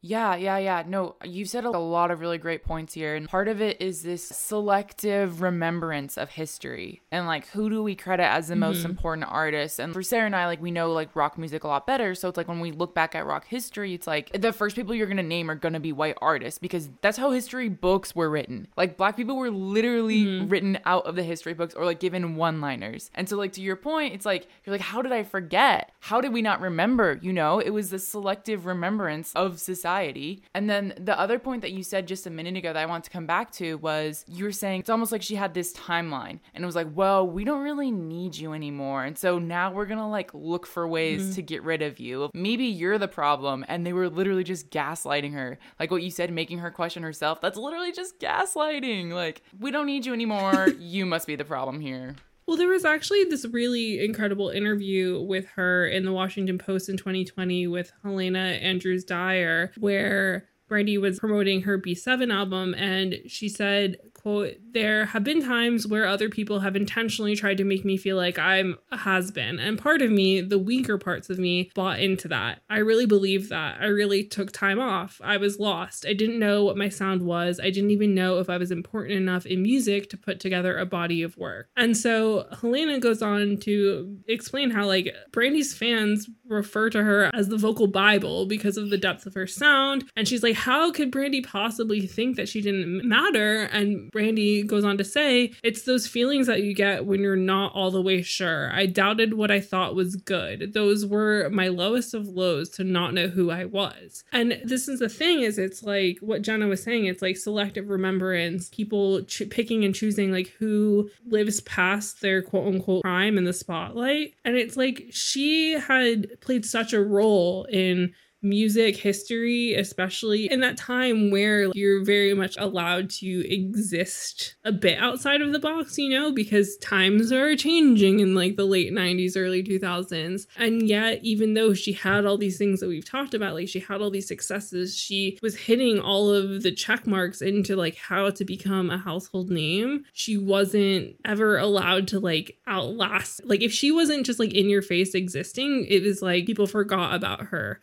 No, you said a lot of really great points here, and part of it is this selective remembrance of history and like who do we credit as the most important artists. And for Sarah and I, like we know like rock music a lot better, so it's like when we look back at rock history, it's like the first people you're gonna name are gonna be white artists, because that's how history books were written. Like Black people were literally written out of the history books or like given one-liners. And so like to your point, it's like you're like, how did I forget? How did we not remember? You know, it was the selective remembrance of society. And then the other point that you said just a minute ago that I want to come back to was you were saying it's almost like she had this timeline and it was like, well, we don't really need you anymore, and so now we're gonna like look for ways to get rid of you. Maybe you're the problem. And they were literally just gaslighting her, like what you said, making her question herself. That's literally just gaslighting. Like, we don't need you anymore. You must be the problem here. Well, there was actually this really incredible interview with her in the Washington Post in 2020 with Helena Andrews Dyer, where Brandy was promoting her B7 album, and she said, quote, there have been times where other people have intentionally tried to make me feel like I'm a has-been, and part of me, the weaker parts of me, bought into that. I really believed that. I really took time off. I was lost. I didn't know what my sound was. I didn't even know if I was important enough in music to put together a body of work. And so Helena goes on to explain how like Brandy's fans refer to her as the vocal Bible because of the depth of her sound. And she's like, how could Brandy possibly think that she didn't matter? And Brandy goes on to say, it's those feelings that you get when you're not all the way sure. I doubted what I thought was good. Those were my lowest of lows, to not know who I was. And this is the thing, is it's like what Jenna was saying, it's like selective remembrance, people picking and choosing like who lives past their quote unquote prime in the spotlight. And it's like she had played such a role in music history, especially in that time where you're very much allowed to exist a bit outside of the box, you know, because times are changing in like the late 90s, early 2000s. And yet, even though she had all these things that we've talked about, like she had all these successes, she was hitting all of the check marks into like how to become a household name. She wasn't ever allowed to like outlast, like if she wasn't just like in your face existing, it was like people forgot about her. And by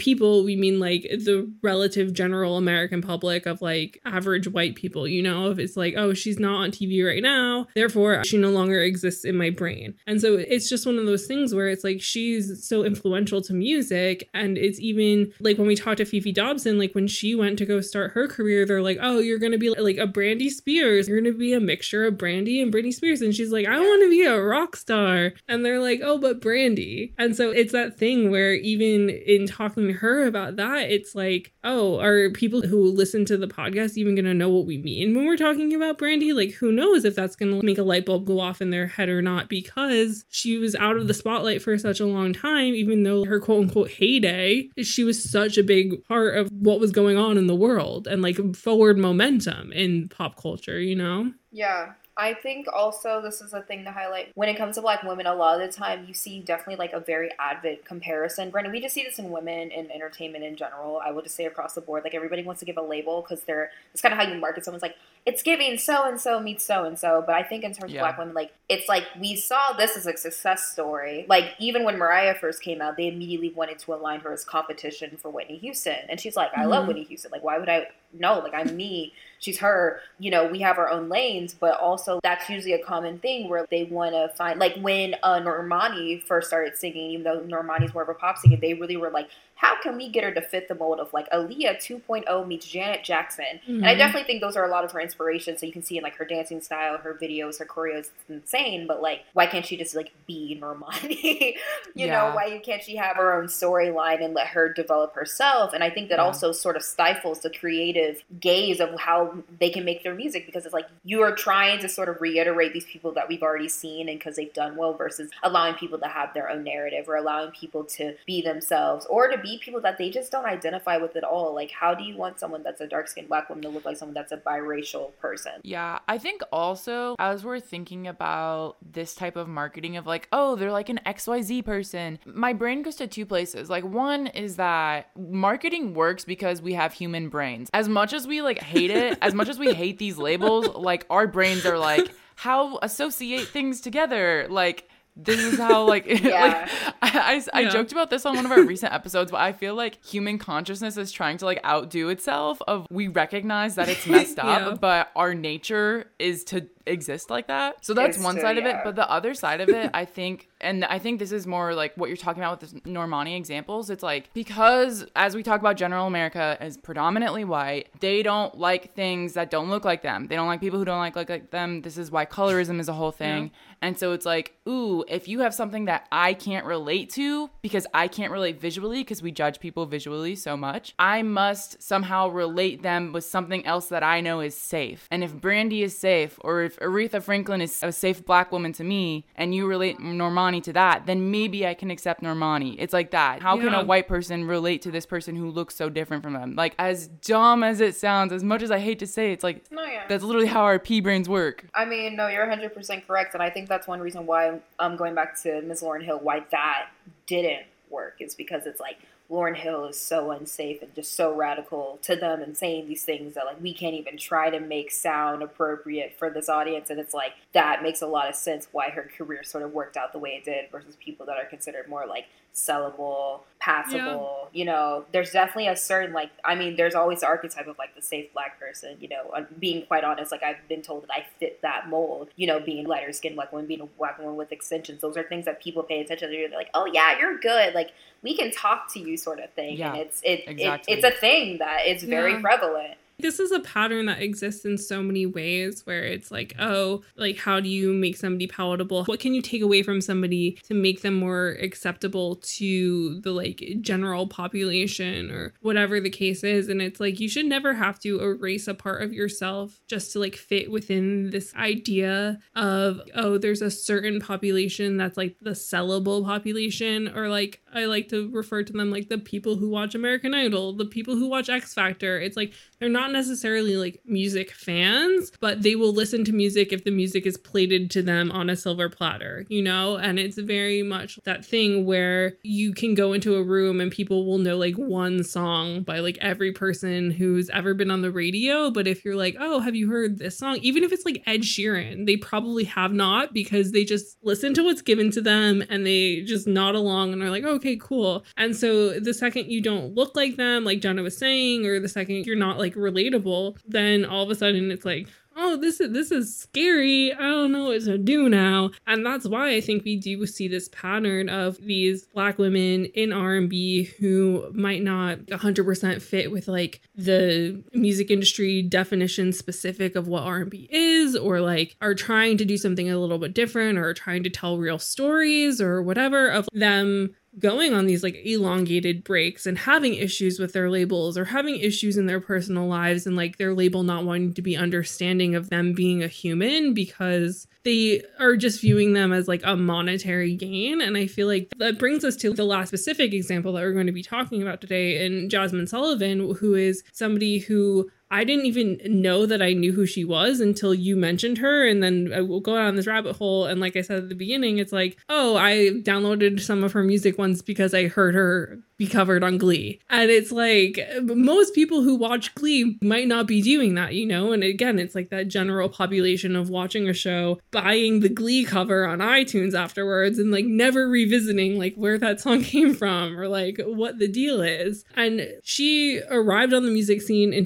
people, we mean like the relative general American public of like average white people, you know, if it's like, oh, she's not on TV right now, therefore she no longer exists in my brain. And so it's just one of those things where it's like she's so influential to music. And it's even like when we talked to Fifi Dobson, like when she went to go start her career, they're like, oh, you're going to be like a Brandy Spears. You're going to be a mixture of Brandy and Britney Spears. And she's like, I want to be a rock star. And they're like, oh, but Brandy. And so it's that thing where even in talking to her about that, it's like, oh, are people who listen to the podcast even going to know what we mean when we're talking about Brandy? Like, who knows if that's going to make a light bulb go off in their head or not, because she was out of the spotlight for such a long time, even though her quote unquote heyday, she was such a big part of what was going on in the world and like forward momentum in pop culture, you know? Yeah. I think also this is a thing to highlight. When it comes to Black women, a lot of the time you see definitely like a very avid comparison. Granted, we just see this in women in entertainment in general. I will just say across the board, like everybody wants to give a label because it's kind of how you market someone's like, it's giving so-and-so meets so-and-so. But I think in terms of Black women, like, it's like we saw this as a success story. Like, even when Mariah first came out, they immediately wanted to align her as competition for Whitney Houston. And she's like, I love Whitney Houston. Like, why would I? No, like, I'm me. She's her. You know, we have our own lanes. But also, that's usually a common thing where they want to find, like, when Normani first started singing, even though Normani's more of a pop singer, they really were like, how can we get her to fit the mold of like Aaliyah 2.0 meets Janet Jackson? And I definitely think those are a lot of her inspirations. So you can see in like her dancing style, her videos, her choreos, it's insane. But like, why can't she just like be Normani? you know, why can't she have her own storyline and let her develop herself? And I think that also sort of stifles the creative gaze of how they can make their music, because it's like you are trying to sort of reiterate these people that we've already seen and because they've done well, versus allowing people to have their own narrative or allowing people to be themselves or to be people that they just don't identify with at all. Like, how do you want someone that's a dark-skinned Black woman to look like someone that's a biracial person? Yeah, I think also as we're thinking about this type of marketing of like, oh, they're like an XYZ person, my brain goes to two places. Like, one is that marketing works because we have human brains. As much as we like hate it, as much as we hate these labels, like our brains are like, how associate things together? Like, this is how like, like I joked about this on one of our recent episodes, but I feel like human consciousness is trying to like outdo itself. Of we recognize that it's messed up, but our nature is to exist like that. So that's one side of it. But the other side of it, I think, and I think this is more like what you're talking about with this Normani examples. It's like, because as we talk about general America as predominantly white, they don't like things that don't look like them. They don't like people who don't like them. This is why colorism is a whole thing. And so it's like, ooh, if you have something that I can't relate to because I can't relate visually, because we judge people visually so much, I must somehow relate them with something else that I know is safe. And if Brandy is safe, or if Aretha Franklin is a safe Black woman to me, and you relate Normani to that, then maybe I can accept Normani. It's like that. How can a white person relate to this person who looks so different from them? Like, as dumb as it sounds, as much as I hate to say it, it's like, that's literally how our pea brains work. I mean, no, you're 100% correct. And I think that's one reason why I'm going back to Ms. Lauryn Hill, why that didn't work, is because it's like, Lauryn Hill is so unsafe and just so radical to them and saying these things that like we can't even try to make sound appropriate for this audience. And it's like, that makes a lot of sense why her career sort of worked out the way it did versus people that are considered more like sellable, passable. You know, there's definitely a certain like, I mean, there's always the archetype of like the safe Black person, you know. Being quite honest, like I've been told that I fit that mold, you know, being lighter skinned Black woman, being a Black woman with extensions. Those are things that people pay attention to. They're like, oh yeah, you're good, like we can talk to you, sort of thing. And it's a thing that is very prevalent. This is a pattern that exists in so many ways, where it's like, oh, like, how do you make somebody palatable? What can you take away from somebody to make them more acceptable to the like general population or whatever the case is? And it's like, you should never have to erase a part of yourself just to like fit within this idea of, oh, there's a certain population that's like the sellable population, or like I like to refer to them like the people who watch American Idol, the people who watch X Factor. It's like, they're not not necessarily like music fans, but they will listen to music if the music is plated to them on a silver platter, you know? And it's very much that thing where you can go into a room and people will know like one song by like every person who's ever been on the radio. But if you're like, oh, have you heard this song? Even if it's like Ed Sheeran, they probably have not, because they just listen to what's given to them and they just nod along and are like, okay, cool. And so the second you don't look like them, like Jenna was saying, or the second you're not like relatable, then all of a sudden it's like, oh, this is scary. I don't know what to do now. And that's why I think we do see this pattern of these Black women in R&B who might not 100% fit with like the music industry definition specific of what R&B is, or like are trying to do something a little bit different, or trying to tell real stories or whatever, of them going on these like elongated breaks and having issues with their labels, or having issues in their personal lives, and like their label not wanting to be understanding of them being a human because they are just viewing them as like a monetary gain. And I feel like that brings us to the last specific example that we're going to be talking about today, in Jazmine Sullivan, who is somebody who I didn't even know that I knew who she was until you mentioned her. And then I will go down this rabbit hole. And like I said at the beginning, it's like, oh, I downloaded some of her music once because I heard her be covered on Glee. And it's like, most people who watch Glee might not be doing that, you know? And again, it's like that general population of watching a show, buying the Glee cover on iTunes afterwards, and like never revisiting like where that song came from or like what the deal is. And she arrived on the music scene in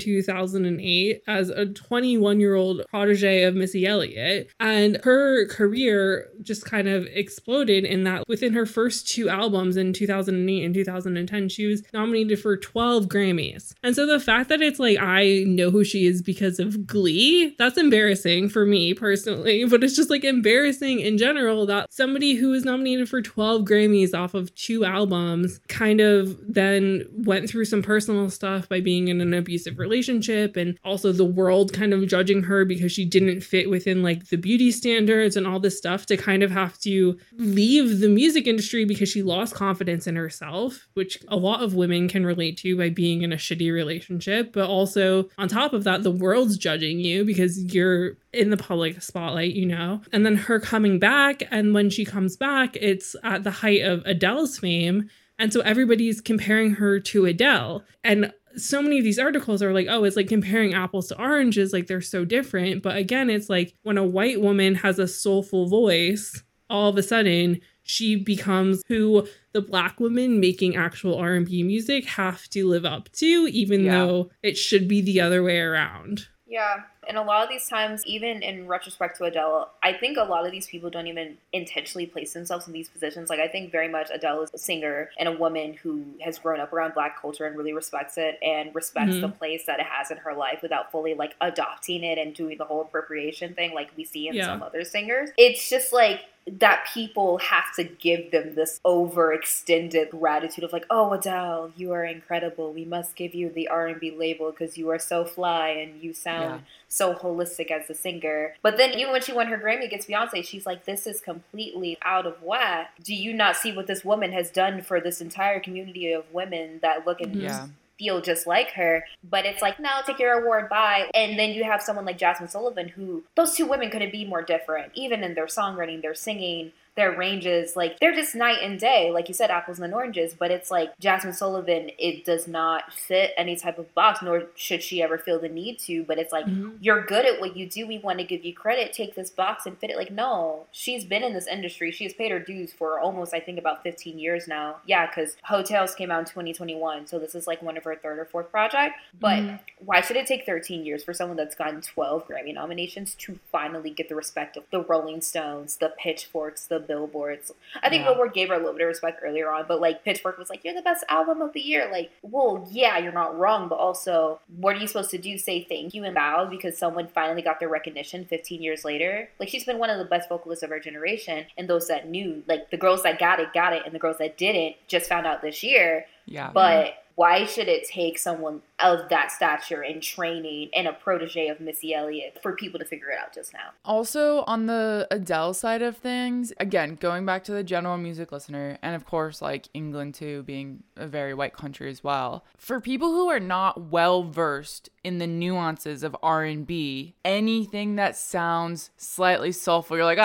2008 as a 21-year-old protege of Missy Elliott. And her career just kind of exploded in that within her first two albums in 2008 and 2010, she was nominated for 12 Grammys. And so the fact that it's like, I know who she is because of Glee, that's embarrassing for me personally, but it's just like embarrassing in general that somebody who was nominated for 12 Grammys off of two albums kind of then went through some personal stuff by being in an abusive relationship, and also the world kind of judging her because she didn't fit within like the beauty standards and all this stuff, to kind of have to leave the music industry because she lost confidence in herself, which a lot of women can relate to by being in a shitty relationship. But also on top of that, the world's judging you because you're in the public spotlight, you know? And then her coming back, and when she comes back, it's at the height of Adele's fame. And so everybody's comparing her to Adele. And so many of these articles are like, oh, it's like comparing apples to oranges, like they're so different. But again, it's like when a white woman has a soulful voice, all of a sudden she becomes who the Black women making actual R&B music have to live up to, even though it should be the other way around. Yeah. And a lot of these times, even in retrospect to Adele, I think a lot of these people don't even intentionally place themselves in these positions. Like, I think very much Adele is a singer and a woman who has grown up around Black culture and really respects it and respects the place that it has in her life without fully, like, adopting it and doing the whole appropriation thing like we see in some other singers. It's just, like, that people have to give them this overextended gratitude of like, oh, Adele, you are incredible. We must give you the R&B label because you are so fly and you sound so holistic as a singer. But then even when she won her Grammy against Beyonce, she's like, this is completely out of whack. Do you not see what this woman has done for this entire community of women that look and feel just like her? But it's like, no, take your award, bye. And then you have someone like Jazmine Sullivan, who those two women couldn't be more different, even in their songwriting, their singing, their ranges. Like, they're just night and day. Like you said, apples and oranges. But it's like Jazmine Sullivan, it does not fit any type of box, nor should she ever feel the need to. But it's like, you're good at what you do. We want to give you credit. Take this box and fit it. Like, no, she's been in this industry. She has paid her dues for almost, I think, about 15 years now. Yeah, because Hotels came out in 2021. So this is like one of her third or fourth project. But why should it take 13 years for someone that's gotten 12 Grammy nominations to finally get the respect of the Rolling Stones, the Pitchforks, the Billboards? I think Billboard gave her a little bit of respect earlier on, but like Pitchfork was like, you're the best album of the year. Like, well, yeah, you're not wrong, but also, what are you supposed to do? Say thank you and bow because someone finally got their recognition 15 years later? Like, she's been one of the best vocalists of her generation, and those that knew, like the girls that got it, and the girls that didn't just found out this year. Yeah. But why should it take someone of that stature and training and a protege of Missy Elliott for people to figure it out just now? Also, on the Adele side of things, again, going back to the general music listener, and of course, like England too, being a very white country as well. For people who are not well versed in the nuances of R&B, anything that sounds slightly soulful, you're like,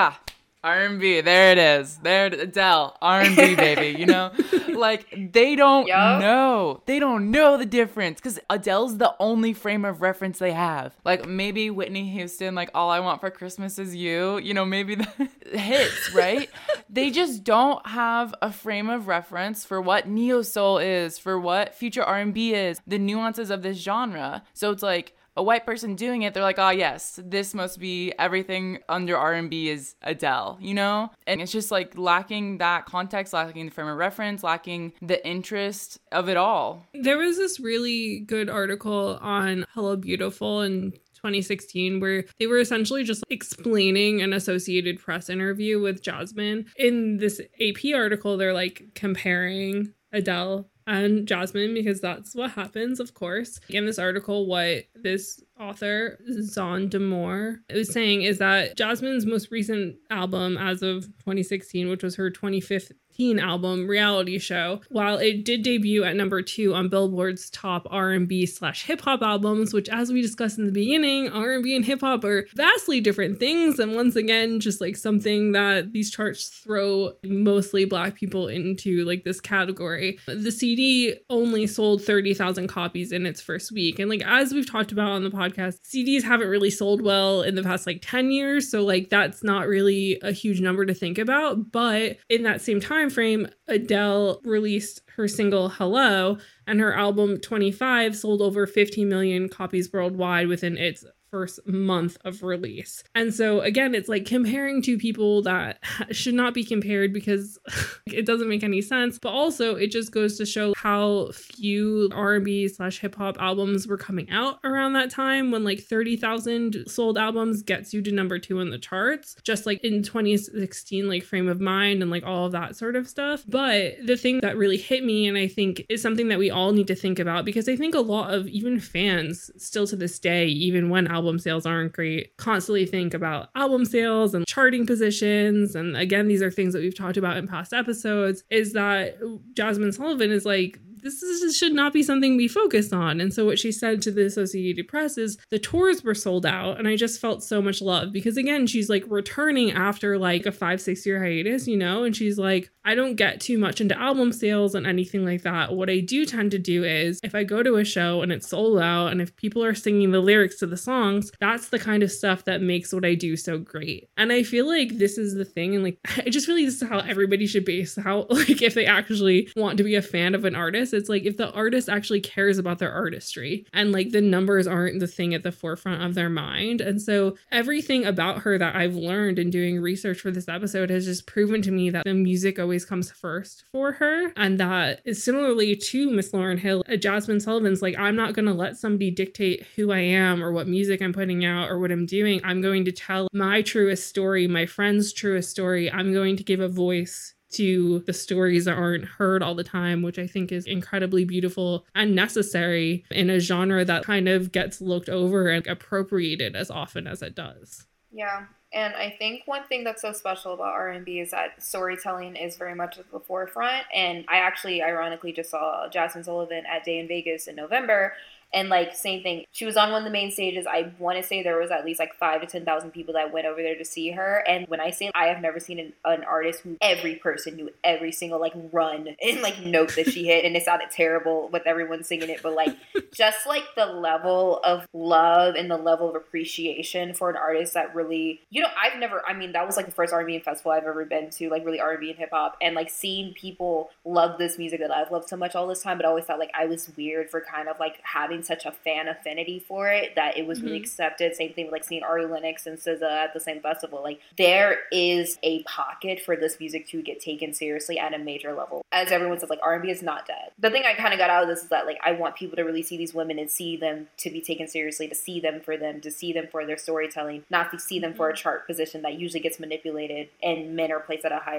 R&B, there it is. There, Adele, R&B, baby, you know? Like, they don't know. They don't know the difference because Adele's the only frame of reference they have. Like, maybe Whitney Houston, like, All I Want for Christmas Is You, you know, maybe the hits, right? They just don't have a frame of reference for what neo-soul is, for what future R&B is, the nuances of this genre. So it's like, a white person doing it, they're like, oh yes, this must be everything under R&B is Adele, you know? And it's just like lacking that context, lacking the frame of reference, lacking the interest of it all. There was this really good article on Hello Beautiful in 2016 where they were essentially just explaining an Associated Press interview with Jasmine. In this AP article, they're like comparing Adele and Jasmine because that's what happens, of course. In this article, what this author, Zon Demore, is saying is that Jasmine's most recent album as of 2016, which was her 2015 album, Reality Show, while it did debut at number 2 on Billboard's top R&B/hip-hop albums, which as we discussed in the beginning, R&B and hip-hop are vastly different things, and once again, just like something that these charts throw mostly Black people into like this category. The CD only sold 30,000 copies in its first week, and like as we've talked about on the podcast, CDs haven't really sold well in the past like 10 years, so like that's not really a huge number to think about. But in that same time frame, Adele released her single Hello, and her album 25 sold over 15 million copies worldwide within its first month of release. And so again, it's like comparing two people that should not be compared because it doesn't make any sense. But also it just goes to show how few R&B/hip hop albums were coming out around that time, when like 30,000 sold albums gets you to number 2 in the charts, just like in 2016, like Frame of Mind and like all of that sort of stuff. But the thing that really hit me, and I think is something that we all need to think about, because I think a lot of even fans still to this day, even when album sales aren't great, constantly think about album sales and charting positions. And again, these are things that we've talked about in past episodes, is that Jazmine Sullivan is like, this should not be something we focus on. And so what she said to the Associated Press is the tours were sold out. And I just felt so much love because again, she's like returning after like a 5-6 year hiatus, you know, and she's like, I don't get too much into album sales and anything like that. What I do tend to do is if I go to a show and it's sold out and if people are singing the lyrics to the songs, that's the kind of stuff that makes what I do so great. And I feel like this is the thing. And like, I just really, this is how everybody should base how, like, if they actually want to be a fan of an artist, it's like if the artist actually cares about their artistry and like the numbers aren't the thing at the forefront of their mind. And so everything about her that I've learned in doing research for this episode has just proven to me that the music always comes first for her. And that is similarly to Miss Lauryn Hill, Jazmine Sullivan's like, I'm not going to let somebody dictate who I am or what music I'm putting out or what I'm doing. I'm going to tell my truest story, my friend's truest story. I'm going to give a voice to the stories that aren't heard all the time, which I think is incredibly beautiful and necessary in a genre that kind of gets looked over and appropriated as often as it does. Yeah. And I think one thing that's so special about R&B is that storytelling is very much at the forefront. And I actually, ironically, just saw Jazmine Sullivan at Day in Vegas in November. And like, same thing. She was on one of the main stages. I want to say there was at least like 5,000 to 10,000 people that went over there to see her. And when I say I have never seen an artist who every person knew every single like run and like note that she hit, and it sounded terrible with everyone singing it, but like just like the level of love and the level of appreciation for an artist that really, you know, that was like the first R&B festival I've ever been to, like really R&B and hip hop, and like seeing people love this music that I've loved so much all this time, but I always felt like I was weird for kind of like having such a fan affinity for it that it was really accepted. Same thing with like seeing Ari Lennox and SZA at the same festival. Like there is a pocket for this music to get taken seriously at a major level. As everyone says, like R&B is not dead. The thing I kind of got out of this is that like I want people to really see these women and see them to be taken seriously, to see them for their storytelling, not to see them for a chart position that usually gets manipulated and men are placed at a higher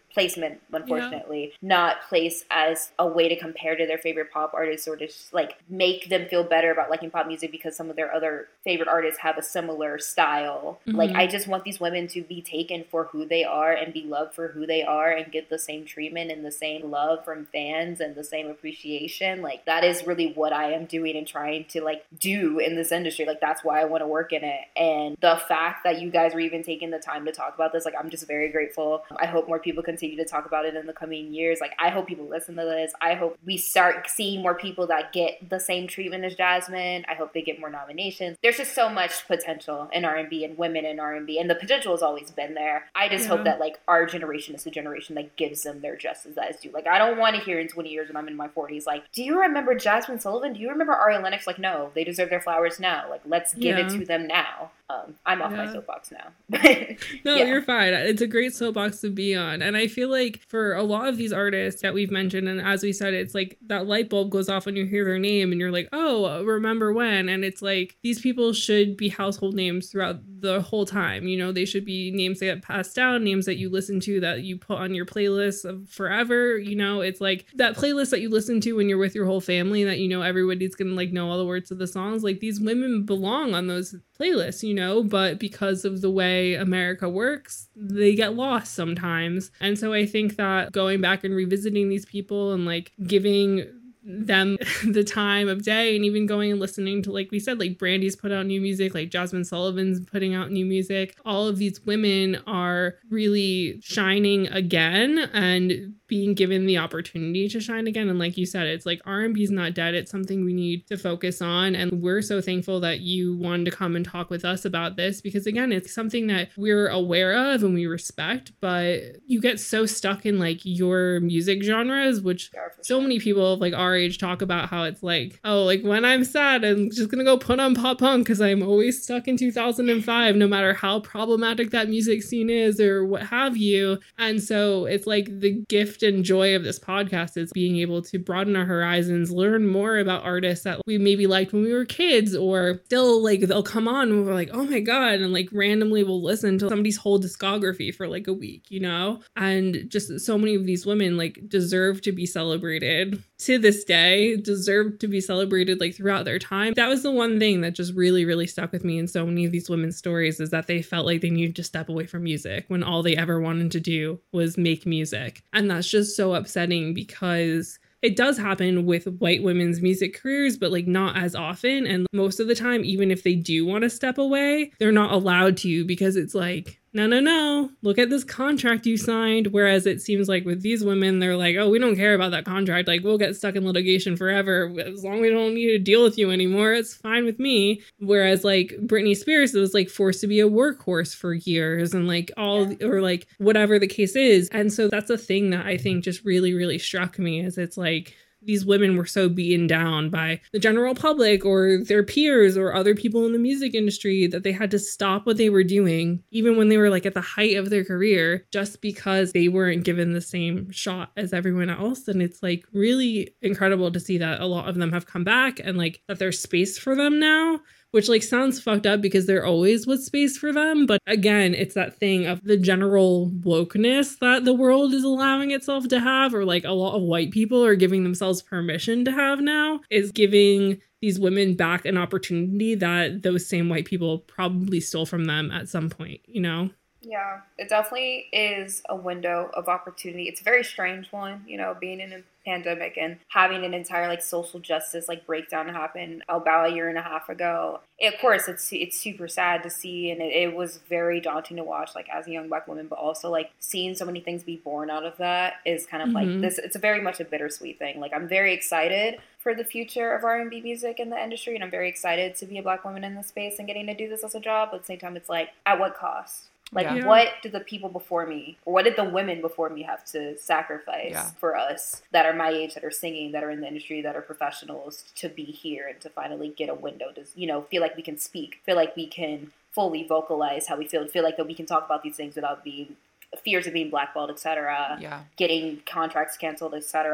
placement, unfortunately, not placed as a way to compare to their favorite pop artists or to just, like, make them feel better about liking pop music because some of their other favorite artists have a similar style. Like, I just want these women to be taken for who they are and be loved for who they are and get the same treatment and the same love from fans and the same appreciation. Like, that is really what I am doing and trying to, like, do in this industry. Like, that's why I want to work in it. And the fact that you guys are even taking the time to talk about this, like, I'm just very grateful. I hope more people continue to talk about it in the coming years. Like, I hope people listen to this. I hope we start seeing more people that get the same treatment as Jasmine. I hope they get more nominations. There's just so much potential in R&B and women in R&B, and the potential has always been there. I just hope that, like, our generation is the generation that gives them their justice that is due. Like, I don't want to hear in 20 years when I'm in my 40s, like, do you remember Jasmine Sullivan? Do you remember Ari Lennox? Like, no, they deserve their flowers now. Like, let's give it to them now. I'm off my soapbox now. No, you're fine. It's a great soapbox to be on. And I feel like for a lot of these artists that we've mentioned, and as we said, it's like that light bulb goes off when you hear their name and you're like, oh, remember when? And it's like, these people should be household names throughout the whole time. You know, they should be names that get passed down, names that you listen to, that you put on your playlist of forever. You know, it's like that playlist that you listen to when you're with your whole family that, you know, everybody's gonna like know all the words of the songs. Like, these women belong on those playlists, you know, but because of the way America works, they get lost sometimes. And so I think that going back and revisiting these people and like giving them the time of day, and even going and listening to, like we said, like Brandy's put out new music, like Jasmine Sullivan's putting out new music. All of these women are really shining again and being given the opportunity to shine again. And like you said, it's like R&B is not dead. It's something we need to focus on. And we're so thankful that you wanted to come and talk with us about this, because again, it's something that we're aware of and we respect, but you get so stuck in like your music genres, which so many people of like our age talk about how it's like, oh, like when I'm sad, I'm just gonna go put on pop punk because I'm always stuck in 2005, no matter how problematic that music scene is or what have you. And so it's like the gift and joy of this podcast is being able to broaden our horizons, learn more about artists that we maybe liked when we were kids, or still like they'll come on and we're like, oh my god, and like randomly we'll listen to somebody's whole discography for like a week, you know. And just so many of these women like deserve to be celebrated to this day, deserve to be celebrated like throughout their time. That was the one thing that just really stuck with me in so many of these women's stories, is that they felt like they needed to step away from music when all they ever wanted to do was make music. And that's just so upsetting, because it does happen with white women's music careers, but like not as often. And most of the time, even if they do want to step away, they're not allowed to, because it's like, no, look at this contract you signed. Whereas it seems like with these women, they're like, oh, we don't care about that contract. Like, we'll get stuck in litigation forever. As long as we don't need to deal with you anymore, it's fine with me. Whereas like Britney Spears was like forced to be a workhorse for years, and like or like whatever the case is. And so that's a thing that I think just really struck me, is it's like, these women were so beaten down by the general public or their peers or other people in the music industry that they had to stop what they were doing, even when they were like at the height of their career, just because they weren't given the same shot as everyone else. And it's like really incredible to see that a lot of them have come back, and like that there's space for them now. Which like sounds fucked up, because there always was space for them. But again, it's that thing of the general wokeness that the world is allowing itself to have, or like a lot of white people are giving themselves permission to have now, is giving these women back an opportunity that those same white people probably stole from them at some point, you know? Yeah, it definitely is a window of opportunity. It's a very strange one, you know, being in a pandemic and having an entire like social justice like breakdown happen about a year and a half ago. Of course, it's super sad to see, and it was very daunting to watch, like as a young Black woman, but also like seeing so many things be born out of that is kind of like this. It's a very much a bittersweet thing. Like, I'm very excited for the future of R&B music in the industry, and I'm very excited to be a Black woman in this space and getting to do this as a job. But at the same time, it's like, at what cost? Like, what did the people before me, or what did the women before me have to sacrifice for us that are my age, that are singing, that are in the industry, that are professionals, to be here and to finally get a window to, you know, feel like we can speak, feel like we can fully vocalize how we feel like that we can talk about these things without being fears of being blackballed, etc. Getting contracts canceled, etc.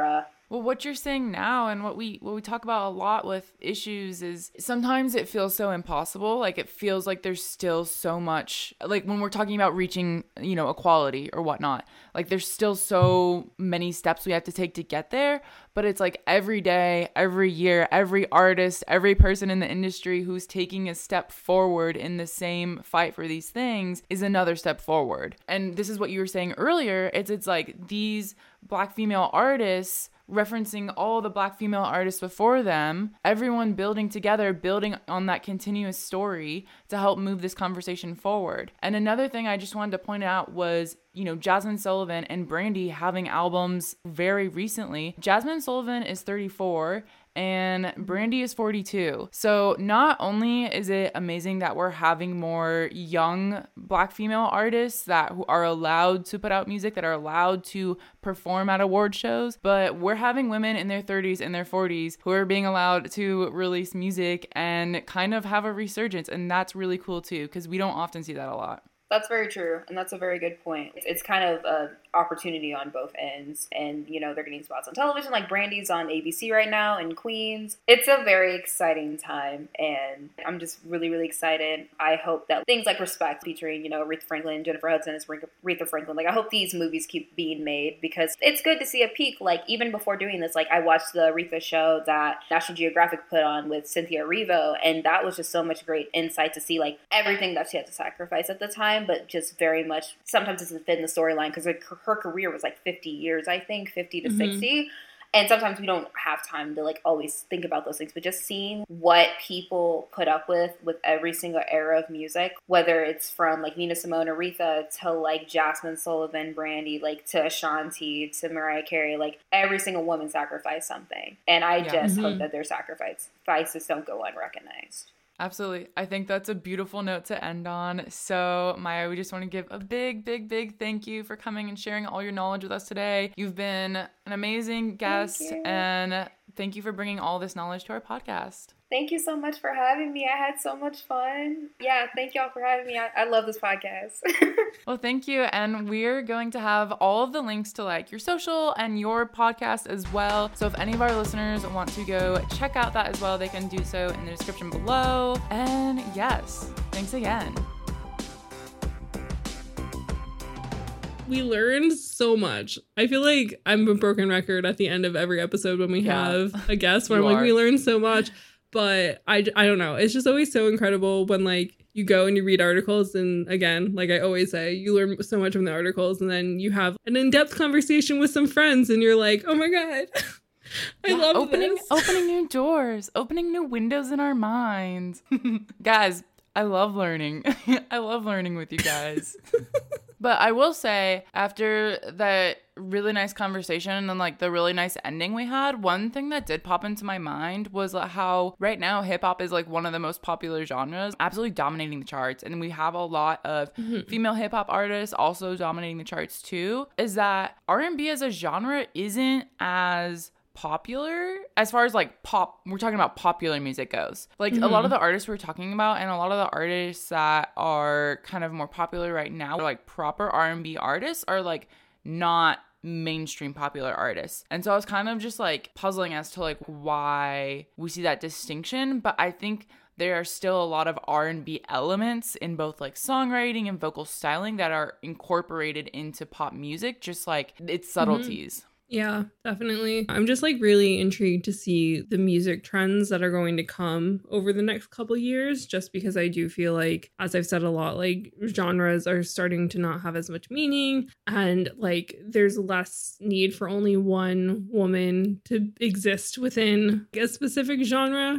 Well, what you're saying now and what we talk about a lot with issues is sometimes it feels so impossible. Like it feels like there's still so much, like when we're talking about reaching, equality or whatnot, like there's still so many steps we have to take to get there. But it's like every day, every year, every artist, every person in the industry who's taking a step forward in the same fight for these things is another step forward. And this is what you were saying earlier. It's like these Black female artists referencing all the Black female artists before them, everyone building together, building on that continuous story to help move this conversation forward. And another thing I just wanted to point out was, Jazmine Sullivan and Brandy having albums very recently. Jazmine Sullivan is 34 and Brandy is 42. So not only is it amazing that we're having more young Black female artists who are allowed to put out music, that are allowed to perform at award shows, but we're having women in their 30s and their 40s who are being allowed to release music and kind of have a resurgence. And that's really cool too, because we don't often see that a lot. That's very true, and that's a very good point. It's kind of an opportunity on both ends, and, they're getting spots on television, like Brandy's on ABC right now in Queens. It's a very exciting time, and I'm just really, really excited. I hope that things like Respect, featuring, Aretha Franklin, Jennifer Hudson as Aretha Franklin, I hope these movies keep being made, because it's good to see a peak. Even before doing this, I watched the Aretha show that National Geographic put on with Cynthia Erivo, and that was just so much great insight to see, everything that she had to sacrifice at the time, but just very much sometimes doesn't fit in the storyline because her career was 50 years, I think, 50 to 60. And sometimes we don't have time to always think about those things, but just seeing what people put up with every single era of music, whether it's from Nina Simone, Aretha to Jazmine Sullivan, Brandy, to Ashanti, to Mariah Carey, every single woman sacrificed something. And I just hope that their sacrifices don't go unrecognized. Absolutely. I think that's a beautiful note to end on. So, Maya, we just want to give a big, big, big thank you for coming and sharing all your knowledge with us today. You've been an amazing guest, and thank you for bringing all this knowledge to our podcast. Thank you so much for having me. I had so much fun. Yeah, thank y'all for having me. I love this podcast. Well, thank you. And we're going to have all of the links to your social and your podcast as well. So if any of our listeners want to go check out that as well, they can do so in the description below. And yes, thanks again. We learned so much. I feel like I'm a broken record at the end of every episode when we have a guest where we learned so much. But I don't know. It's just always so incredible when you go and you read articles. And again, I always say, you learn so much from the articles. And then you have an in-depth conversation with some friends and you're like, oh my God, I love this. Opening new doors, opening new windows in our minds. Guys, I love learning. I love learning with you guys. But I will say, after that really nice conversation and the really nice ending we had, one thing that did pop into my mind was how right now hip hop is one of the most popular genres, absolutely dominating the charts. And we have a lot of female hip hop artists also dominating the charts too, is that R&B as a genre isn't as popular as far as pop, we're talking about popular music goes. A lot of the artists we're talking about and a lot of the artists that are kind of more popular right now, proper R&B artists, are not mainstream popular artists. And so I was kind of just puzzling as to why we see that distinction. But I think there are still a lot of R&B elements in both songwriting and vocal styling that are incorporated into pop music, just its subtleties. Yeah, definitely. I'm just really intrigued to see the music trends that are going to come over the next couple years, just because I do feel as I've said a lot, genres are starting to not have as much meaning, and there's less need for only one woman to exist within a specific genre,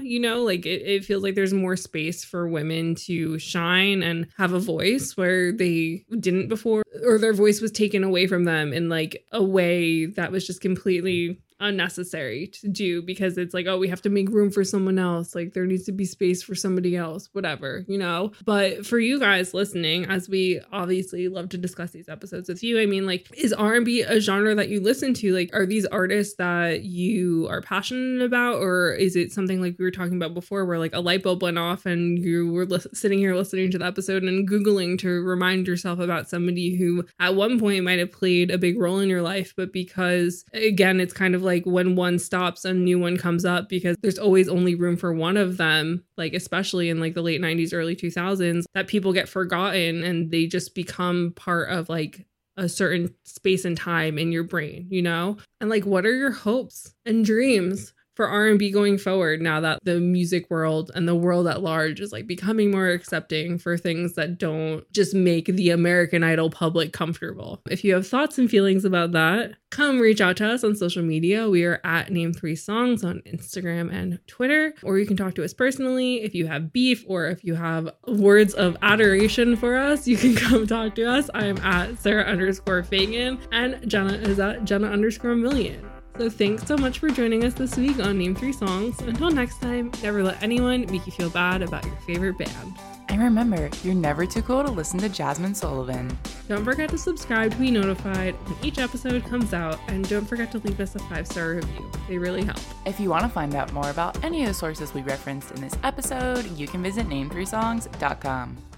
it feels there's more space for women to shine and have a voice where they didn't before, or their voice was taken away from them in a way that was just completely unnecessary to do, because it's we have to make room for someone else, there needs to be space for somebody else, whatever, But for you guys listening, as we obviously love to discuss these episodes with you, I mean, is R&B a genre that you listen to? Are these artists that you are passionate about, or is it something we were talking about before where a light bulb went off and you were sitting here listening to the episode and Googling to remind yourself about somebody who at one point might have played a big role in your life, but because again, it's kind of like when one stops, a new one comes up, because there's always only room for one of them, like especially in like the late 90s, early 2000s, that people get forgotten and they just become part of like a certain space and time in your brain, you know? And like, what are your hopes and dreams for R&B going forward now that the music world and the world at large is like becoming more accepting for things that don't just make the American Idol public comfortable? If you have thoughts and feelings about that, come reach out to us on social media. We are at Name3Songs on Instagram and Twitter, or you can talk to us personally. If you have beef or if you have words of adoration for us, you can come talk to us. I am at Sarah_Fagan and Jenna is at Jenna_Million. So thanks so much for joining us this week on Name3Songs. Until next time, never let anyone make you feel bad about your favorite band. And remember, you're never too cool to listen to Jazmine Sullivan. Don't forget to subscribe to be notified when each episode comes out, and don't forget to leave us a 5-star review. They really help. If you want to find out more about any of the sources we referenced in this episode, you can visit Name3Songs.com.